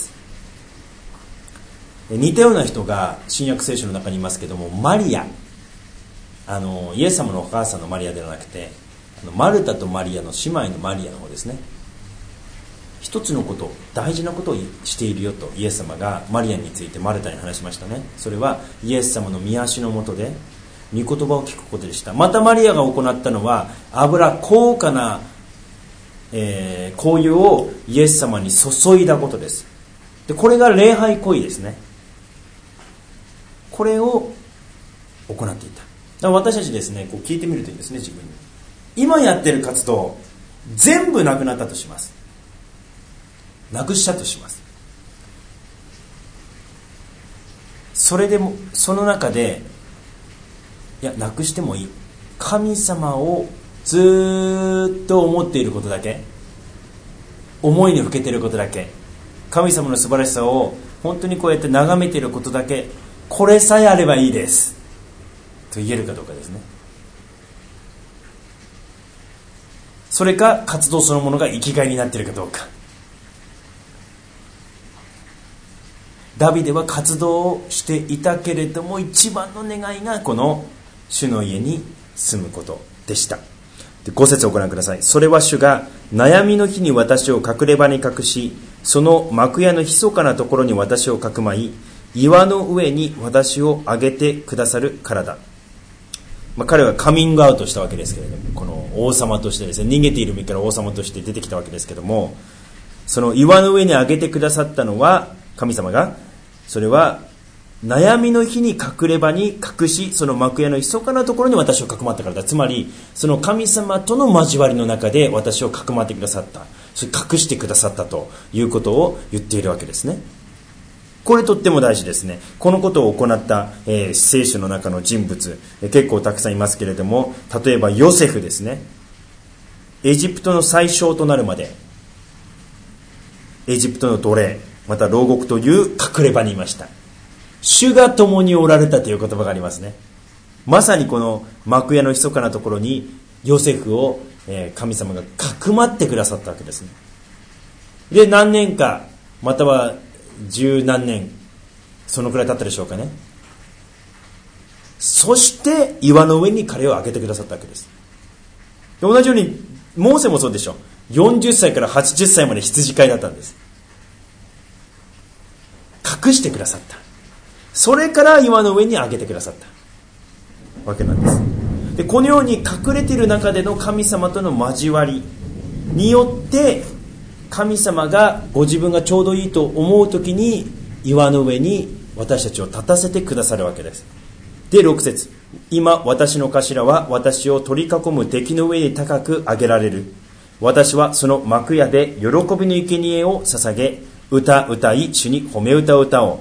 似たような人が新約聖書の中にいますけども、マリア、イエス様のお母さんのマリアではなくて、マルタとマリアの姉妹のマリアの方ですね。一つのこと、大事なことをしているよとイエス様がマリアについてマルタに話しましたね。それはイエス様の御足の下で御言葉を聞くことでした。またマリアが行ったのは、高価な、香油をイエス様に注いだことです。でこれが礼拝行為ですね。これを行っていた。だから私たちですね、こう聞いてみるといいですね。自分に今やってる活動全部なくなったとします。なくしたとします。それでもその中でいや、なくしてもいい。神様をずっと思っていることだけ、思いにふけていることだけ、神様の素晴らしさを本当にこうやって眺めていることだけ、これさえあればいいですと言えるかどうかですね。それか活動そのものが生きがいになっているかどうか。ダビデは活動をしていたけれども、一番の願いがこの主の家に住むことでした。で、5節をご覧ください。それは主が悩みの日に私を隠れ場に隠し、その幕屋の密かなところに私をかくまい、岩の上に私を上げてくださるからだ。彼はカミングアウトしたわけですけれども、この王様としてですね、逃げている身から王様として出てきたわけですけども、その岩の上に上げてくださったのは神様が、それは悩みの日に隠れ場に隠し、その幕屋の密かなところに私をかくまったからだ。つまりその神様との交わりの中で私をかくまってくださった、それ隠してくださったということを言っているわけですね。これとっても大事ですね。このことを行った、聖書の中の人物、結構たくさんいますけれども、例えばヨセフですね。エジプトの宰相となるまでエジプトの奴隷、また牢獄という隠れ場にいました。主が共におられたという言葉がありますね。まさにこの幕屋の密かなところにヨセフを、神様がかくまってくださったわけですね。で、何年か、または十何年、そのくらい経ったでしょうかね。そして岩の上に彼を上げてくださったわけです。で、同じようにモーセもそうでしょう。40歳から80歳まで羊飼いだったんです。隠してくださった。それから岩の上に上げてくださったわけなんです。で、このように隠れている中での神様との交わりによって、神様がご自分がちょうどいいと思うときに岩の上に私たちを立たせてくださるわけです。で、6節、今私の頭は私を取り囲む敵の上に高く上げられる。私はその幕屋で喜びの生贄を捧げ、歌歌い主に褒め歌を歌おう。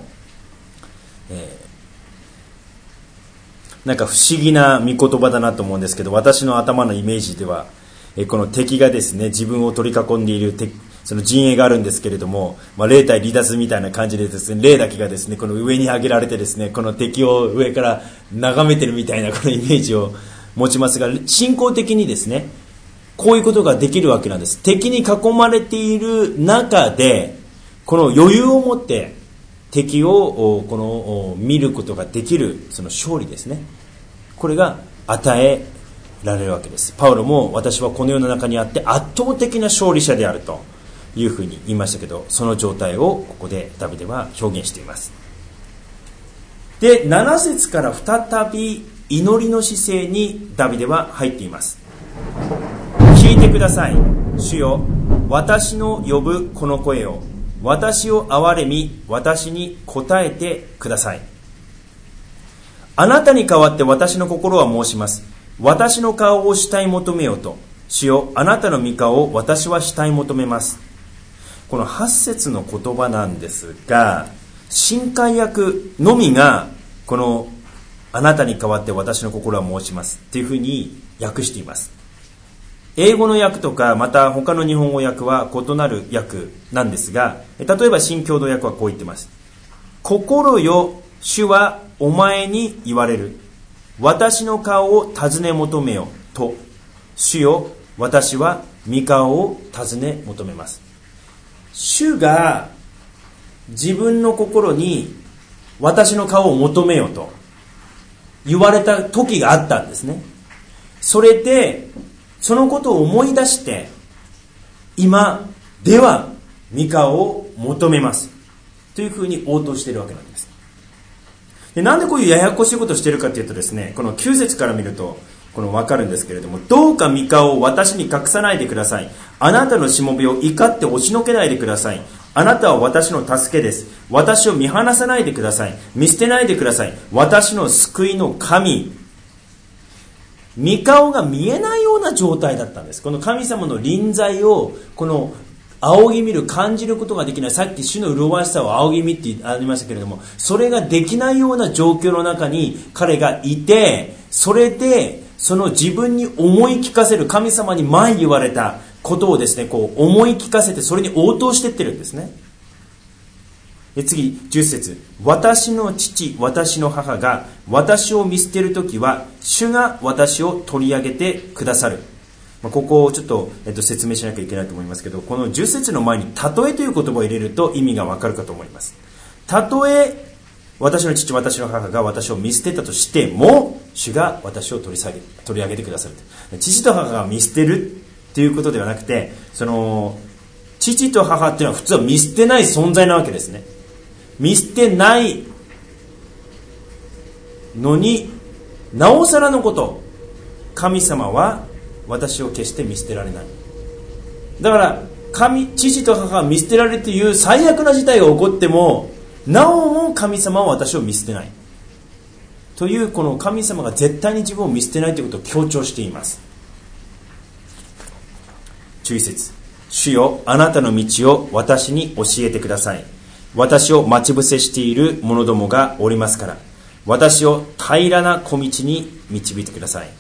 なんか不思議な御言葉だなと思うんですけど、私の頭のイメージでは、この敵がですね、自分を取り囲んでいるその陣営があるんですけれども、霊対離脱みたいな感じでですね、霊だけがですね、この上に上げられてですね、この敵を上から眺めてるみたいなこのイメージを持ちますが、信仰的にですね、こういうことができるわけなんです。敵に囲まれている中で、この余裕を持って敵を見ることができる、その勝利ですね、これが与えられるわけです。パウロも、私はこの世の中にあって圧倒的な勝利者であるというふうに言いましたけど、その状態をここでダビデは表現しています。で、7節から再び祈りの姿勢にダビデは入っています。聞いてください。主よ、私の呼ぶこの声を、私を憐れみ、私に答えてください。あなたに代わって私の心は申します。私の顔を慕い求めようと。主よ、あなたの御顔を私は慕い求めます。この8節の言葉なんですが、新海訳のみがこのあなたに代わって私の心は申しますっていうふうに訳しています。英語の訳とかまた他の日本語訳は異なる訳なんですが、例えば新共同訳はこう言ってます。心よ、主はお前に言われる。私の顔を尋ね求めよと。主よ、私は御顔を尋ね求めます。主が自分の心に私の顔を求めよと言われた時があったんですね。それでそのことを思い出して、今では御顔を求めますというふうに応答しているわけなんです。で、なんでこういうややこしいことをしているかというとですね、この9節から見ると分かるんですけれども、どうか御顔を私に隠さないでください。あなたのしもべを怒って押しのけないでください。あなたは私の助けです。私を見放さないでください。見捨てないでください。私の救いの神。御顔が見えないような状態だったんです。この神様の臨在を仰ぎ見る、感じることができない。さっき主の麗しさを仰ぎ見ってありましたけれども、それができないような状況の中に彼がいて、 それでその自分に思い聞かせる、神様に前言われたことをですね、こう思い聞かせて、それに応答していってるんですね。で次10節、私の父私の母が私を見捨てるときは主が私を取り上げてくださる。ここをちょっと、説明しなきゃいけないと思いますけど、この10節の前にたとえという言葉を入れると意味がわかるかと思います。たとえ私の父私の母が私を見捨てたとしても、主が私を取り上げてくださる。父と母が見捨てるっていうことではなくて、その父と母っていうのは普通は見捨てない存在なわけですね。見捨てないのになおさらのこと、神様は私を決して見捨てられない。だから父と母が見捨てられるという最悪な事態が起こっても、なおも神様は私を見捨てないという、この神様が絶対に自分を見捨てないということを強調しています。11節、主よあなたの道を私に教えてください。私を待ち伏せしている者どもがおりますから、私を平らな小道に導いてください。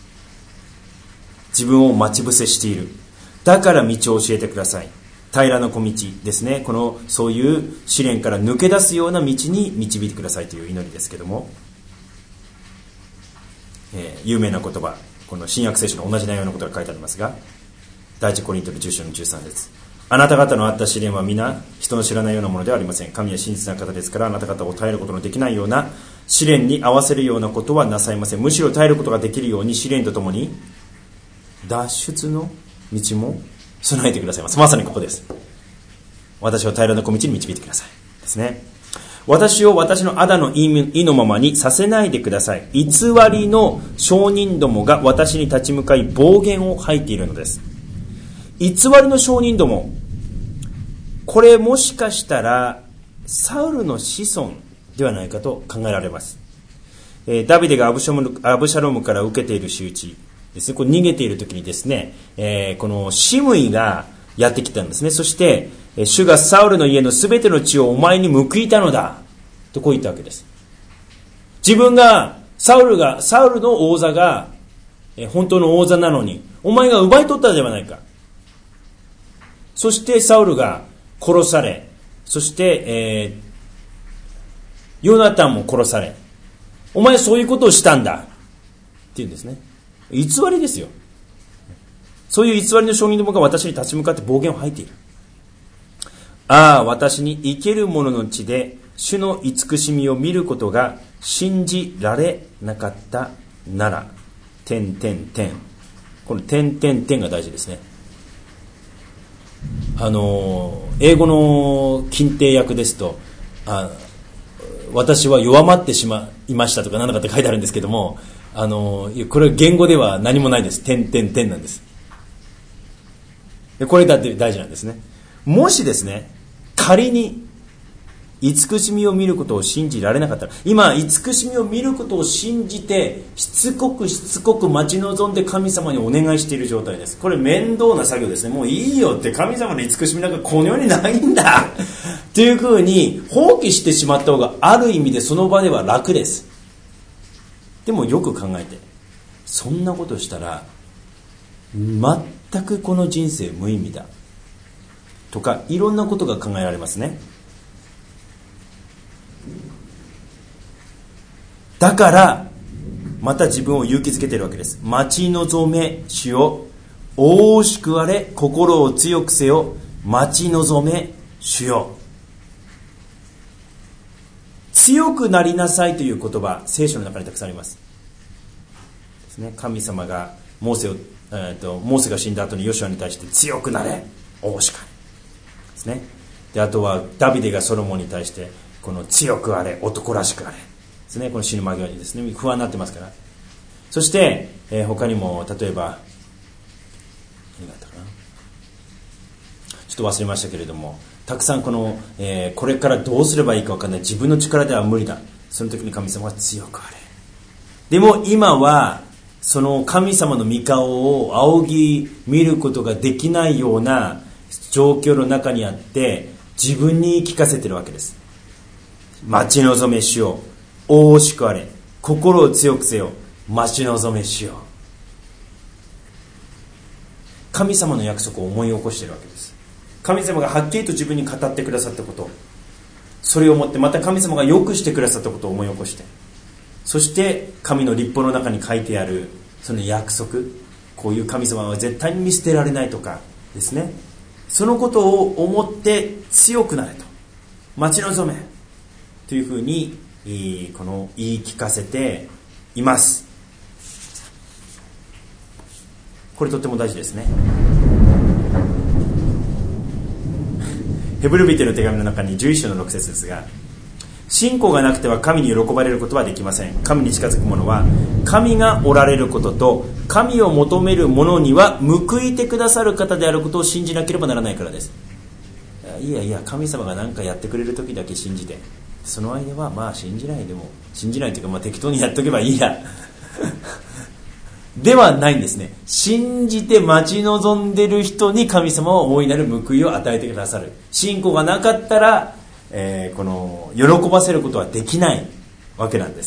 自分を待ち伏せしている、だから道を教えてください。平らな小道ですね。そういう試練から抜け出すような道に導いてくださいという祈りですけども、有名な言葉、この新約聖書の同じ内容のことが書いてありますが、第一コリントの10章の13節、あなた方のあった試練は皆人の知らないようなものではありません。神は真実な方ですから、あなた方を耐えることのできないような試練に合わせるようなことはなさいません。むしろ耐えることができるように試練とともに脱出の道も備えてくださいます。まさにここです。私を平らな小道に導いてくださいですね。私を私の仇の意のままにさせないでください。偽りの証人どもが私に立ち向かい暴言を吐いているのです。偽りの証人ども、これもしかしたらサウルの子孫ではないかと考えられます。ダビデがアブシャロムから受けている仕打ちですね、これ逃げている時にですね、このシムイがやってきたんですね。そして主がサウルの家のすべての血をお前に報いたのだとこう言ったわけです。自分がサウルの王座が本当の王座なのにお前が奪い取ったではないか。そしてサウルが殺され、そして、ヨナタンも殺され、お前そういうことをしたんだって言うんですね。偽りですよ。そういう偽りの証人どもが私に立ち向かって暴言を吐いている。ああ、私に生ける者の地で主の慈しみを見ることが信じられなかったなら、この点々点が大事ですね。英語の近定訳ですと、私は弱まってしまいましたとか何だかって書いてあるんですけども、これ言語では何もないです。点々点なんです。でこれだって大事なんですね。もしですね、仮に慈しみを見ることを信じられなかったら、今慈しみを見ることを信じてしつこく待ち望んで神様にお願いしている状態です。これ面倒な作業ですね。もういいよって、神様の慈しみなんかこの世にないんだっていうふうに放棄してしまった方がある意味でその場では楽です。でもよく考えて、そんなことしたら全くこの人生無意味だとか、いろんなことが考えられますね。だからまた自分を勇気づけているわけです。待ち望め主よ、大しくあれ、心を強くせよ、待ち望め主よ。強くなりなさいという言葉、聖書の中にたくさんありますですね。神様がモーセが死んだ後にヨシュアに対して強くなれ、大しくあれですね。であとはダビデがソロモンに対してこの強くあれ、男らしくあれですね。この死ぬ間際にですね、不安になってますから。そして、他にも例えば何だったかな、ちょっと忘れましたけれども、たくさんこれからどうすればいいか分からない、自分の力では無理だ、その時に神様は強くあれ。でも今はその神様の御顔を仰ぎ見ることができないような状況の中にあって自分に言い聞かせているわけです。待ち望め主よ、大しくあれ、心を強くせよ、 待ち望めしよう。神様の約束を思い起こしているわけです。神様がはっきりと自分に語ってくださったこと、それをもってまた神様がよくしてくださったことを思い起こして、そして神の律法の中に書いてあるその約束、こういう神様は絶対に見捨てられないとかですね、そのことを思って強くなれと、待ち望めというふうに言い聞かせています。これとっても大事ですね。ヘブル人への手紙の中に11章の6節ですが、信仰がなくては神に喜ばれることはできません。神に近づく者は神がおられることと神を求める者には報いてくださる方であることを信じなければならないからです。いや神様が何かやってくれる時だけ信じて、その間は信じないというか適当にやっとけばいいやではないんですね。信じて待ち望んでる人に神様は大いなる報いを与えてくださる。信仰がなかったら、喜ばせることはできないわけなんです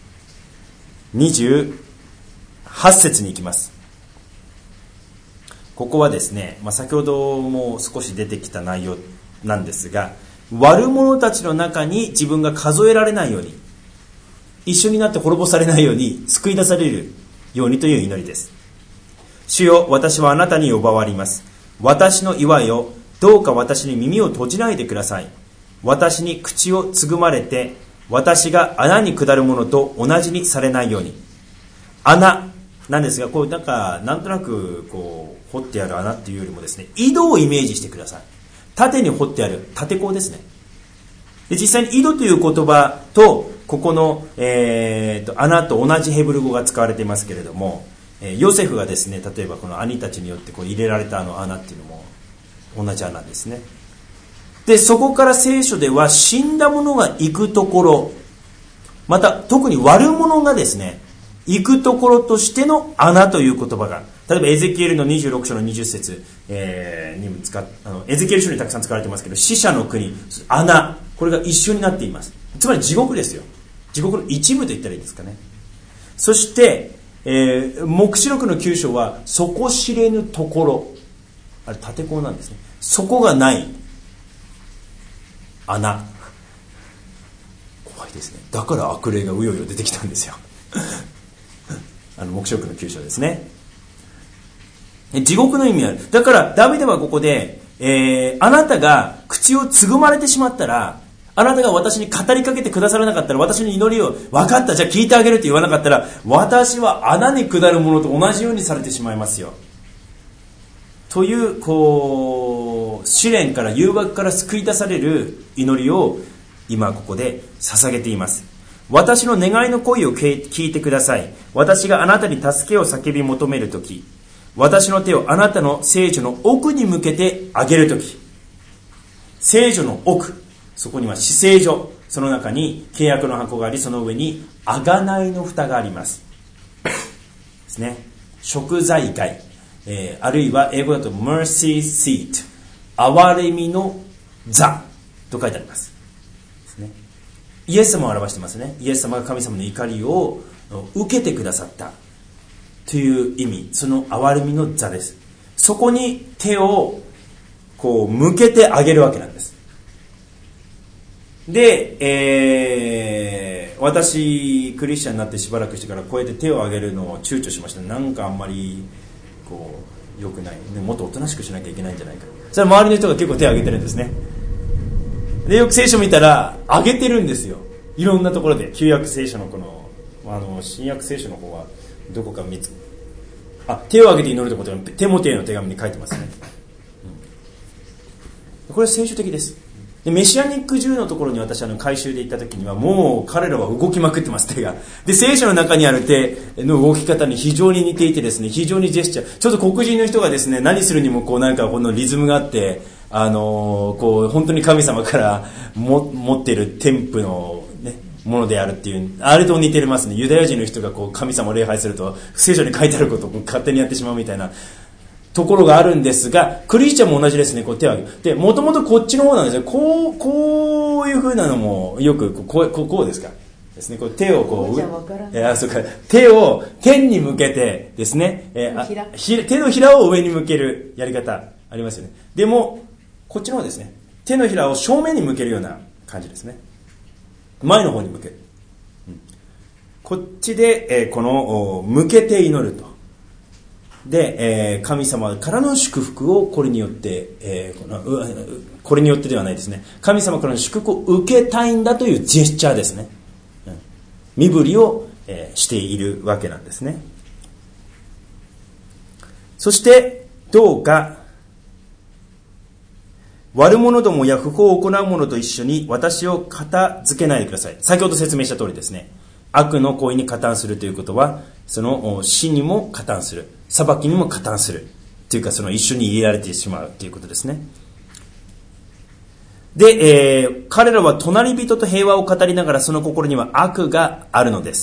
。28節に行きます。ここはですね、先ほども少し出てきた内容なんですが、悪者たちの中に自分が数えられないように、一緒になって滅ぼされないように救い出されるようにという祈りです。主よ、私はあなたに呼ばわります。私の岩よ、どうか私に耳を閉じないでください。私に口をつぐまれて、私が穴に下るものと同じにされないように。穴なんですが、なんとなく掘ってある穴っていうよりもですね、井戸をイメージしてください。縦に掘ってある縦坑ですね。で、実際に井戸という言葉とここの、穴と同じヘブル語が使われていますけれども、ヨセフがですね、例えばこの兄たちによって入れられた穴っていうのも同じ穴ですね。で、そこから聖書では死んだ者が行くところ、また特に悪者がですね行くところとしての穴という言葉が、例えばエゼキエルの26章の20節、にもエゼキエル書にたくさん使われてますけど、死者の国、穴、これが一緒になっています。つまり地獄ですよ。地獄の一部と言ったらいいですかね。そして、黙示録の9章は底知れぬところ、あれ縦坑なんですね。底がない穴、怖いですね。だから悪霊がうようよ出てきたんですよ黙示録の9章ですね。地獄の意味ある。だからダビデはここで、あなたが口をつぐまれてしまったら、あなたが私に語りかけてくださらなかったら、私の祈りを分かった、じゃあ聞いてあげるって言わなかったら、私は穴に下るものと同じようにされてしまいますよという、試練から誘惑から救い出される祈りを今ここで捧げています。私の願いの声を聞いてください。私があなたに助けを叫び求めるとき、私の手をあなたの聖女の奥に向けてあげるとき、聖女の奥、そこには至聖所、その中に契約の箱があり、その上に贖いの蓋がありますですね。贖罪台、あるいは英語だと mercy seat、 憐れみの座と書いてありますですね。イエス様を表してますね。イエス様が神様の怒りを受けてくださったという意味、その憐れみの座です。そこに手を向けてあげるわけなんです。で、私クリスチャンになってしばらくしてからこうやって手を挙げるのを躊躇しました。なんかあんまり良くない、もっとおとなしくしなきゃいけないんじゃないか。それ周りの人が結構手を挙げてるんですね。で、よく聖書見たら挙げてるんですよ。いろんなところで。旧約聖書の新約聖書の方はどこか手を挙げて祈るということはテモテへの手紙に書いてますね。これは聖書的です。で、メシアニック銃のところに私回収で行った時にはもう彼らは動きまくってます、手が。で、聖書の中にある手の動き方に非常に似ていてですね、非常にジェスチャー、ちょっと黒人の人がですね、何するにもこのリズムがあって、本当に神様から持っている天賦のね、ものであるっていう、あれと似てますね。ユダヤ人の人が神様を礼拝すると、聖書に書いてあることを勝手にやってしまうみたいなところがあるんですが、クリスチャンも同じですね。手を挙げる。で、もともとこっちの方なんですよ。こういう風なのもよくこうですか。 ですね。こう手をこう、そうか、手を天に向けてですね、手のひらを上に向けるやり方ありますよね。でもこっちの方ですね、手のひらを正面に向けるような感じですね。前の方に向ける。こっちで、この向けて祈ると。で、神様からの祝福をこれによって、これによってではないですね。神様からの祝福を受けたいんだというジェスチャーですね。身振りを、しているわけなんですね。そしてどうか悪者どもや不法を行う者と一緒に私を片付けないでください。先ほど説明した通りですね。悪の行為に加担するということは、その死にも加担する、裁きにも加担するというか、その一緒に入れられてしまうということですね。で、彼らは隣人と平和を語りながら、その心には悪があるのです。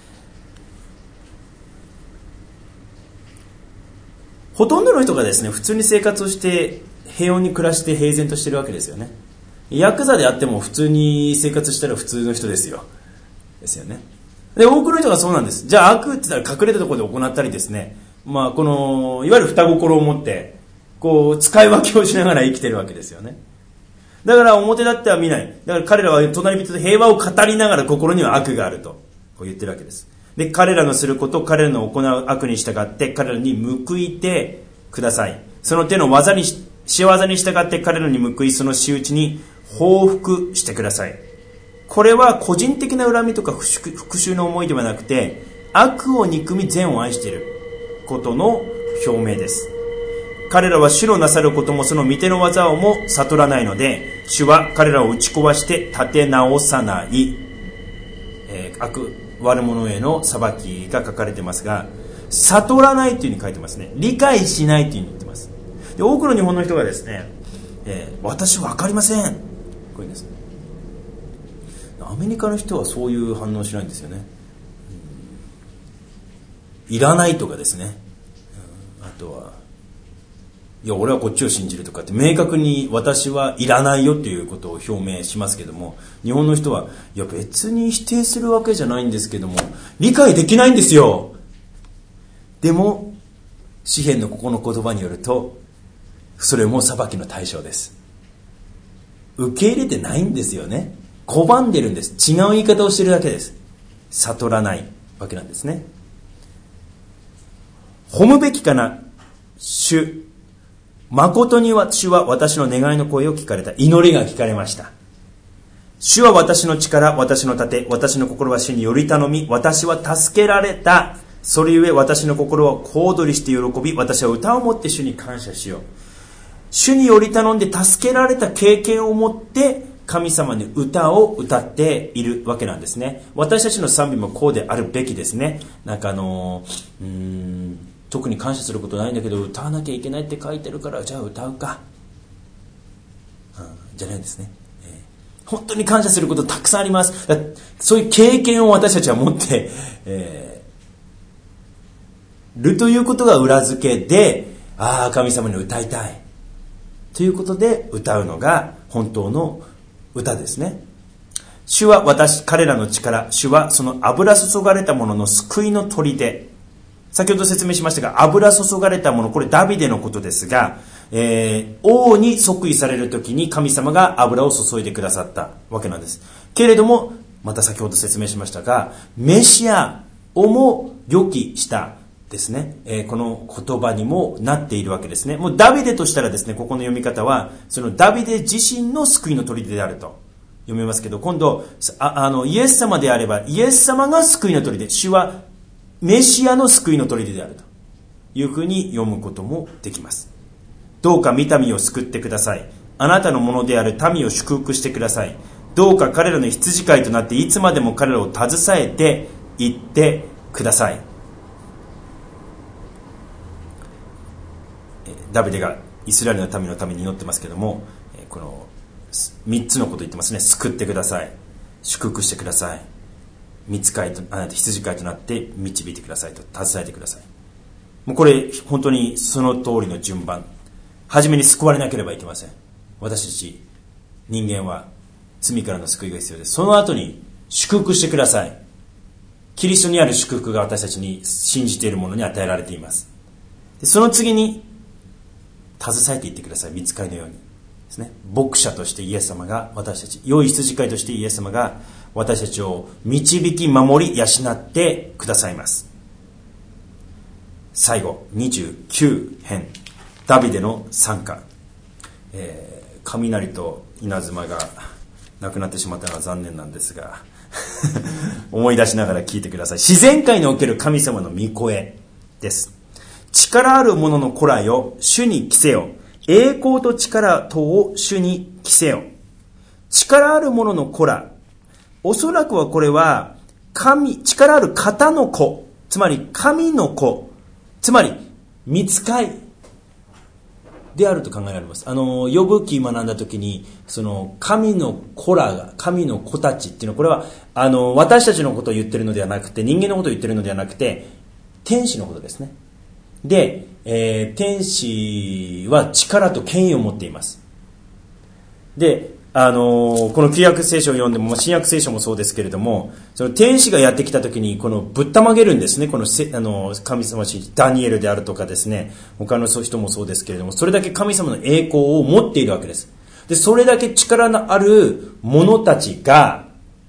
ほとんどの人がですね、普通に生活をして平穏に暮らして平然としているわけですよね。ヤクザであっても普通に生活したら普通の人ですよ。ですよね。で、多くの人がそうなんです。じゃあ悪って言ったら隠れたところで行ったりですね、このいわゆる双心を持ってこう使い分けをしながら生きてるわけですよね。だから表立っては見ない。だから彼らは隣人と平和を語りながら心には悪があるとこう言ってるわけです。で、彼らのすること、彼らの行う悪に従って彼らに報いてください。その手の仕業に従って彼らに報い、その仕打ちに報復してください。これは個人的な恨みとか復讐の思いではなくて、悪を憎み善を愛していることの表明です。彼らは主のなさることもその御手の技をも悟らないので、主は彼らを打ち壊して立て直さない、悪者への裁きが書かれていますが、悟らないというふうに書いてますね。理解しないというふうに言ってます。で、多くの日本の人がですね、私分かりません、こういうんです。アメリカの人はそういう反応しないんですよね。いらないとかですね、あとはいや俺はこっちを信じるとかって明確に私はいらないよっていうことを表明しますけども、日本の人はいや別に否定するわけじゃないんですけども理解できないんですよ。でも詩篇のここの言葉によると、それも裁きの対象です。受け入れてないんですよね。拒んでるんです。違う言い方をしてるだけです。悟らないわけなんですね。褒むべきかな、主。誠に主は私の願いの声を聞かれた。祈りが聞かれました。主は私の力、私の盾、私の心は主により頼み、私は助けられた。それゆえ私の心は小躍りして喜び、私は歌を持って主に感謝しよう。主により頼んで助けられた経験を持って神様に歌を歌っているわけなんですね。私たちの賛美もこうであるべきですね。特に感謝することないんだけど歌わなきゃいけないって書いてるからじゃあ歌うか、じゃないですね。本当に感謝することたくさんあります。そういう経験を私たちは持って、るということが裏付けで、神様に歌いたいということで歌うのが本当の歌ですね。主は彼らの力、主はその油注がれたものの救いの砦。先ほど説明しましたが、油注がれたもの、これダビデのことですが、王に即位される時に神様が油を注いでくださったわけなんです。けれども、また先ほど説明しましたが、メシアをも予期したですね、この言葉にもなっているわけですね。もうダビデとしたらですね、ここの読み方はそのダビデ自身の救いの砦であると読めますけど、今度イエス様であればイエス様が救いの砦、主はメシアの救いの砦であるというふうに読むこともできます。どうか御民を救ってください。あなたのものである民を祝福してください。どうか彼らの羊飼いとなっていつまでも彼らを携えていってください。ダビデがイスラエルの民のために祈ってますけども、この3つのことを言ってますね。救ってください、祝福してください、羊飼いとなって導いてくださいと、携えてください。もうこれ本当にその通りの順番。初めに救われなければいけません。私たち人間は罪からの救いが必要です。その後に祝福してください。キリストにある祝福が私たちに信じているものに与えられています。でその次に携えていってください。御使いのようにですね。牧者としてイエス様が私たち、良い羊飼いとしてイエス様が私たちを導き守り養ってくださいます。最後29編、ダビデの賛歌、雷と稲妻がなくなってしまったのは残念なんですが思い出しながら聞いてください。自然界における神様の御声です。力ある者の子らよ、主に着せよ。栄光と力とを主に着せよ。力ある者の子ら、おそらくはこれは力ある方の子、つまり神の子、つまり御使いであると考えられます。ヨブ記学んだ時に、その神の子らが、神の子たちっていうのは、これは私たちのことを言ってるのではなくて、人間のことを言ってるのではなくて、天使のことですね。で、天使は力と権威を持っています。で、この旧約聖書を読んでも、新約聖書もそうですけれども、その天使がやってきた時にこのぶったまげるんですね。この神様ダニエルであるとかですね、他の人もそうですけれども、それだけ神様の栄光を持っているわけです。で、それだけ力のある者たちが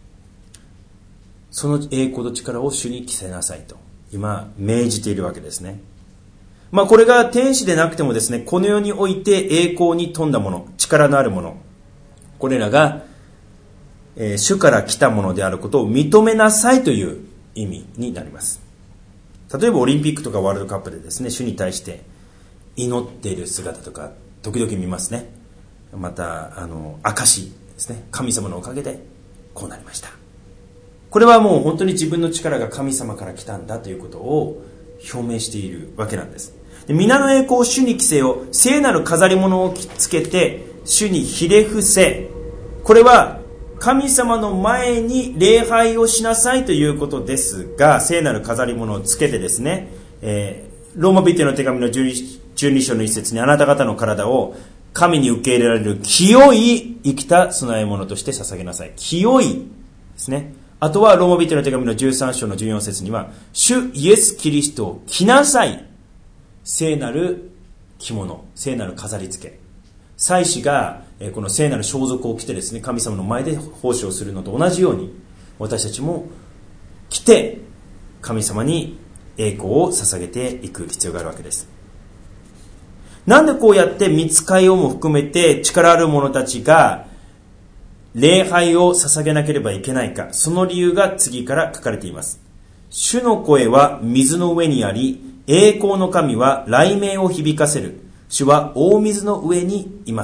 その栄光と力を主に着せなさいと今命じているわけですね。これが天使でなくてもですね、この世において栄光に富んだもの、力のあるもの、これらが、主から来たものであることを認めなさいという意味になります。例えばオリンピックとかワールドカップでですね、主に対して祈っている姿とか時々見ますね。また証ですね、神様のおかげでこうなりました。これはもう本当に自分の力が神様から来たんだということを表明しているわけなんです。で、皆の栄光を主に着せよ、聖なる飾り物をつけて主にひれ伏せ。これは神様の前に礼拝をしなさいということですが、聖なる飾り物をつけてですね、ローマ人への手紙の12章の一節に、あなた方の体を神に受け入れられる清い生きた供え物として捧げなさい。清いですね。あとはローマ人への手紙の13章の14節には、主イエスキリストを着なさい。聖なる着物、聖なる飾り付け。祭司がこの聖なる装束を着てですね、神様の前で奉仕をするのと同じように、私たちも着て神様に栄光を捧げていく必要があるわけです。なんでこうやって御使いをも含めて力ある者たちが礼拝を捧げなければいけないか、その理由が次から書かれています。主の声は水の上にあり、栄光の神は雷鳴を響かせる。主は大水の上にいます。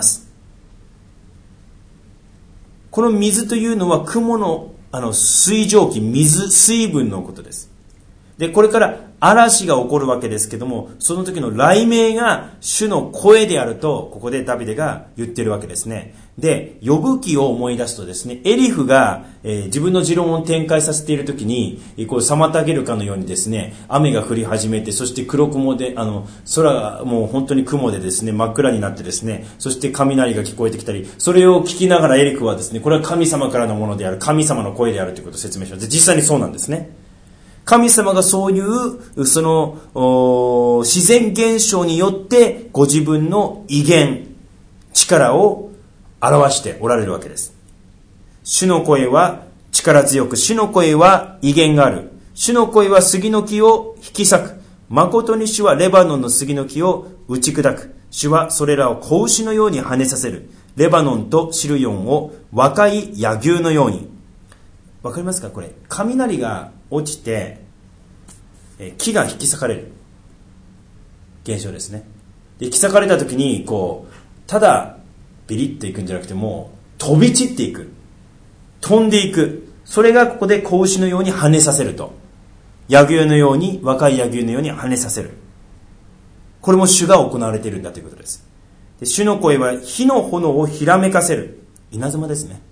この水というのは雲の水蒸気、水分のことです。で、これから嵐が起こるわけですけども、その時の雷鳴が主の声であると、ここでダビデが言ってるわけですね。で、呼ぶ記を思い出すとですね、エリフが、自分の持論を展開させている時に、こう妨げるかのようにですね、雨が降り始めて、そして黒雲で、空がもう本当に雲でですね、真っ暗になってですね、そして雷が聞こえてきたり、それを聞きながらエリフはですね、これは神様からのものである、神様の声であるということを説明します。で、実際にそうなんですね。神様がそういうその自然現象によってご自分の威厳、力を表しておられるわけです。主の声は力強く、主の声は威厳がある。主の声は杉の木を引き裂く。誠に主はレバノンの杉の木を打ち砕く。主はそれらを子牛のように跳ねさせる。レバノンとシルヨンを若い野牛のように。わかりますか？これ雷が落ちて木が引き裂かれる現象ですね。で、引き裂かれた時にこうただビリッといくんじゃなくて、もう飛び散っていく、飛んでいく。それがここで子牛のように跳ねさせると、野牛のように、若い野牛のように跳ねさせる。これも主が行われているんだということです。で、主の声は火の炎をひらめかせる。稲妻ですね。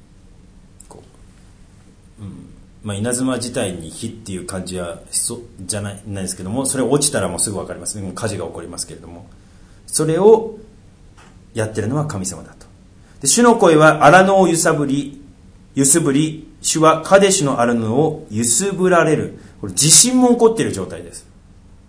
稲妻自体に火っていう感じはじゃないですけども、それ落ちたらもうすぐ分かりますね。もう火事が起こりますけれども、それをやってるのは神様だと。で、主の声は荒野を揺すぶり主はカデシュのあるのを揺すぶられる。これ地震も起こっている状態です。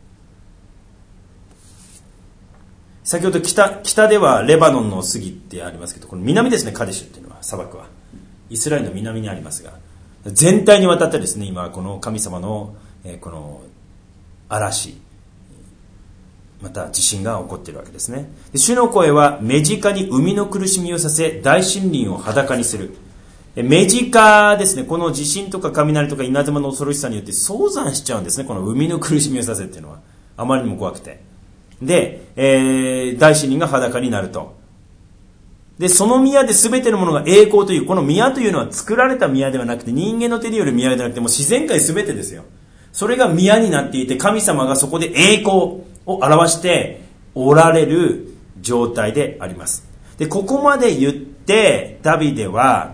先ほど 北ではレバノンの杉ってありますけど、この南ですね、カデシュっていうのは、砂漠はイスラエルの南にありますが、全体にわたってですね、今この神様の、この嵐また地震が起こっているわけですね。で、主の声は目近に海の苦しみをさせ、大森林を裸にする。目近ですね、この地震とか雷とか稲妻の恐ろしさによって早産しちゃうんですね、この海の苦しみをさせっていうのはあまりにも怖くて。で、大森林が裸になると。で、その宮で全てのものが栄光という、この宮というのは作られた宮ではなくて、人間の手による宮ではなくて、もう自然界全てですよ。それが宮になっていて、神様がそこで栄光を表しておられる状態であります。で、ここまで言ってダビデは、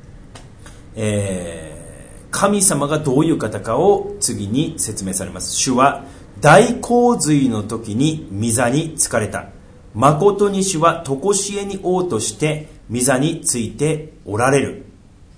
神様がどういう方かを次に説明されます。主は大洪水の時に御座につかれた。誠に主は常しえに王として御座についておられる。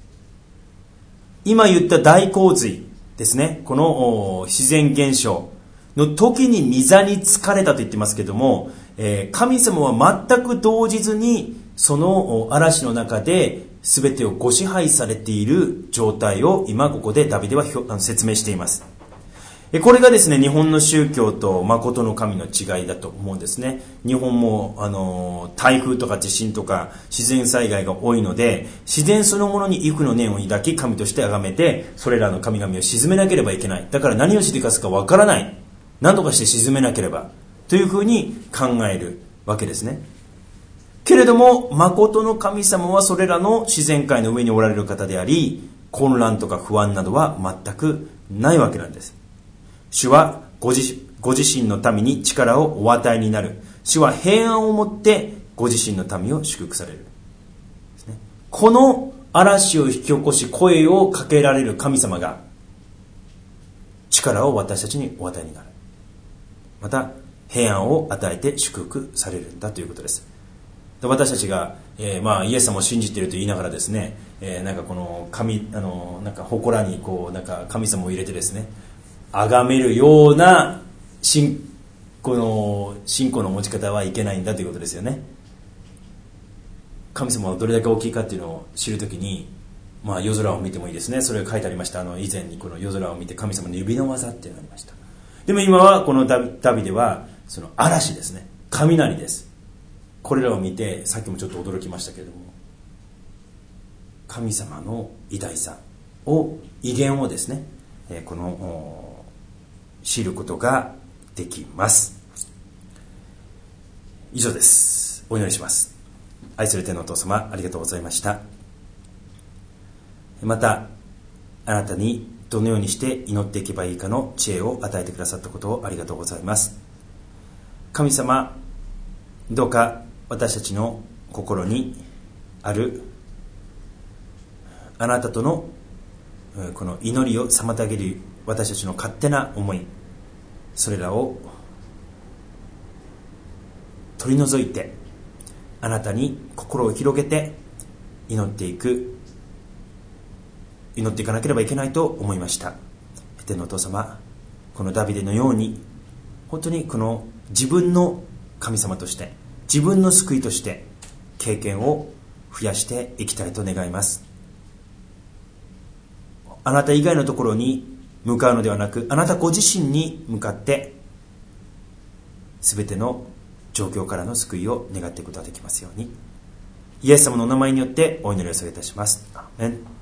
今言った大洪水ですね、この自然現象の時に御座につかれたと言ってますけども、神様は全く動じずにその嵐の中で全てをご支配されている状態を今ここでダビデは説明しています。これがですね、日本の宗教と誠の神の違いだと思うんですね。日本も台風とか地震とか自然災害が多いので、自然そのものに幾の念を抱き神として崇めて、それらの神々を鎮めなければいけない。だから何をしでかすかわからない。何とかして鎮めなければというふうに考えるわけですね。けれども誠の神様はそれらの自然界の上におられる方であり、混乱とか不安などは全くないわけなんです。主はご自身の民に力をお与えになる。主は平安をもってご自身の民を祝福されるですね。この嵐を引き起こし声をかけられる神様が力を私たちにお与えになる。また平安を与えて祝福されるんだということです。で、私たちが、イエス様を信じていると言いながらですね、なんかこのなんか祠にこうなんか神様を入れてですね、崇めるような信仰の持ち方はいけないんだということですよね。神様はどれだけ大きいかっていうのを知るときに、夜空を見てもいいですね。それが書いてありました。以前にこの夜空を見て神様の指の技っていうのがありました。でも今はこのダビデはその嵐ですね、雷です。これらを見てさっきもちょっと驚きましたけれども、神様の偉大さを威厳をですね、この知ることができます。以上です。お祈りします。愛する天のお父様、ありがとうございました。またあなたにどのようにして祈っていけばいいかの知恵を与えてくださったことをありがとうございます。神様、どうか私たちの心にあるあなたとのこの祈りを妨げる私たちの勝手な思い、それらを取り除いてあなたに心を広げて祈っていかなければいけないと思いました。天のお父様、このダビデのように本当にこの自分の神様として自分の救いとして経験を増やしていきたいと願います。あなた以外のところに向かうのではなく、あなたご自身に向かって全ての状況からの救いを願っていくことができますように、イエス様のお名前によってお祈りをされいたします。アーメン。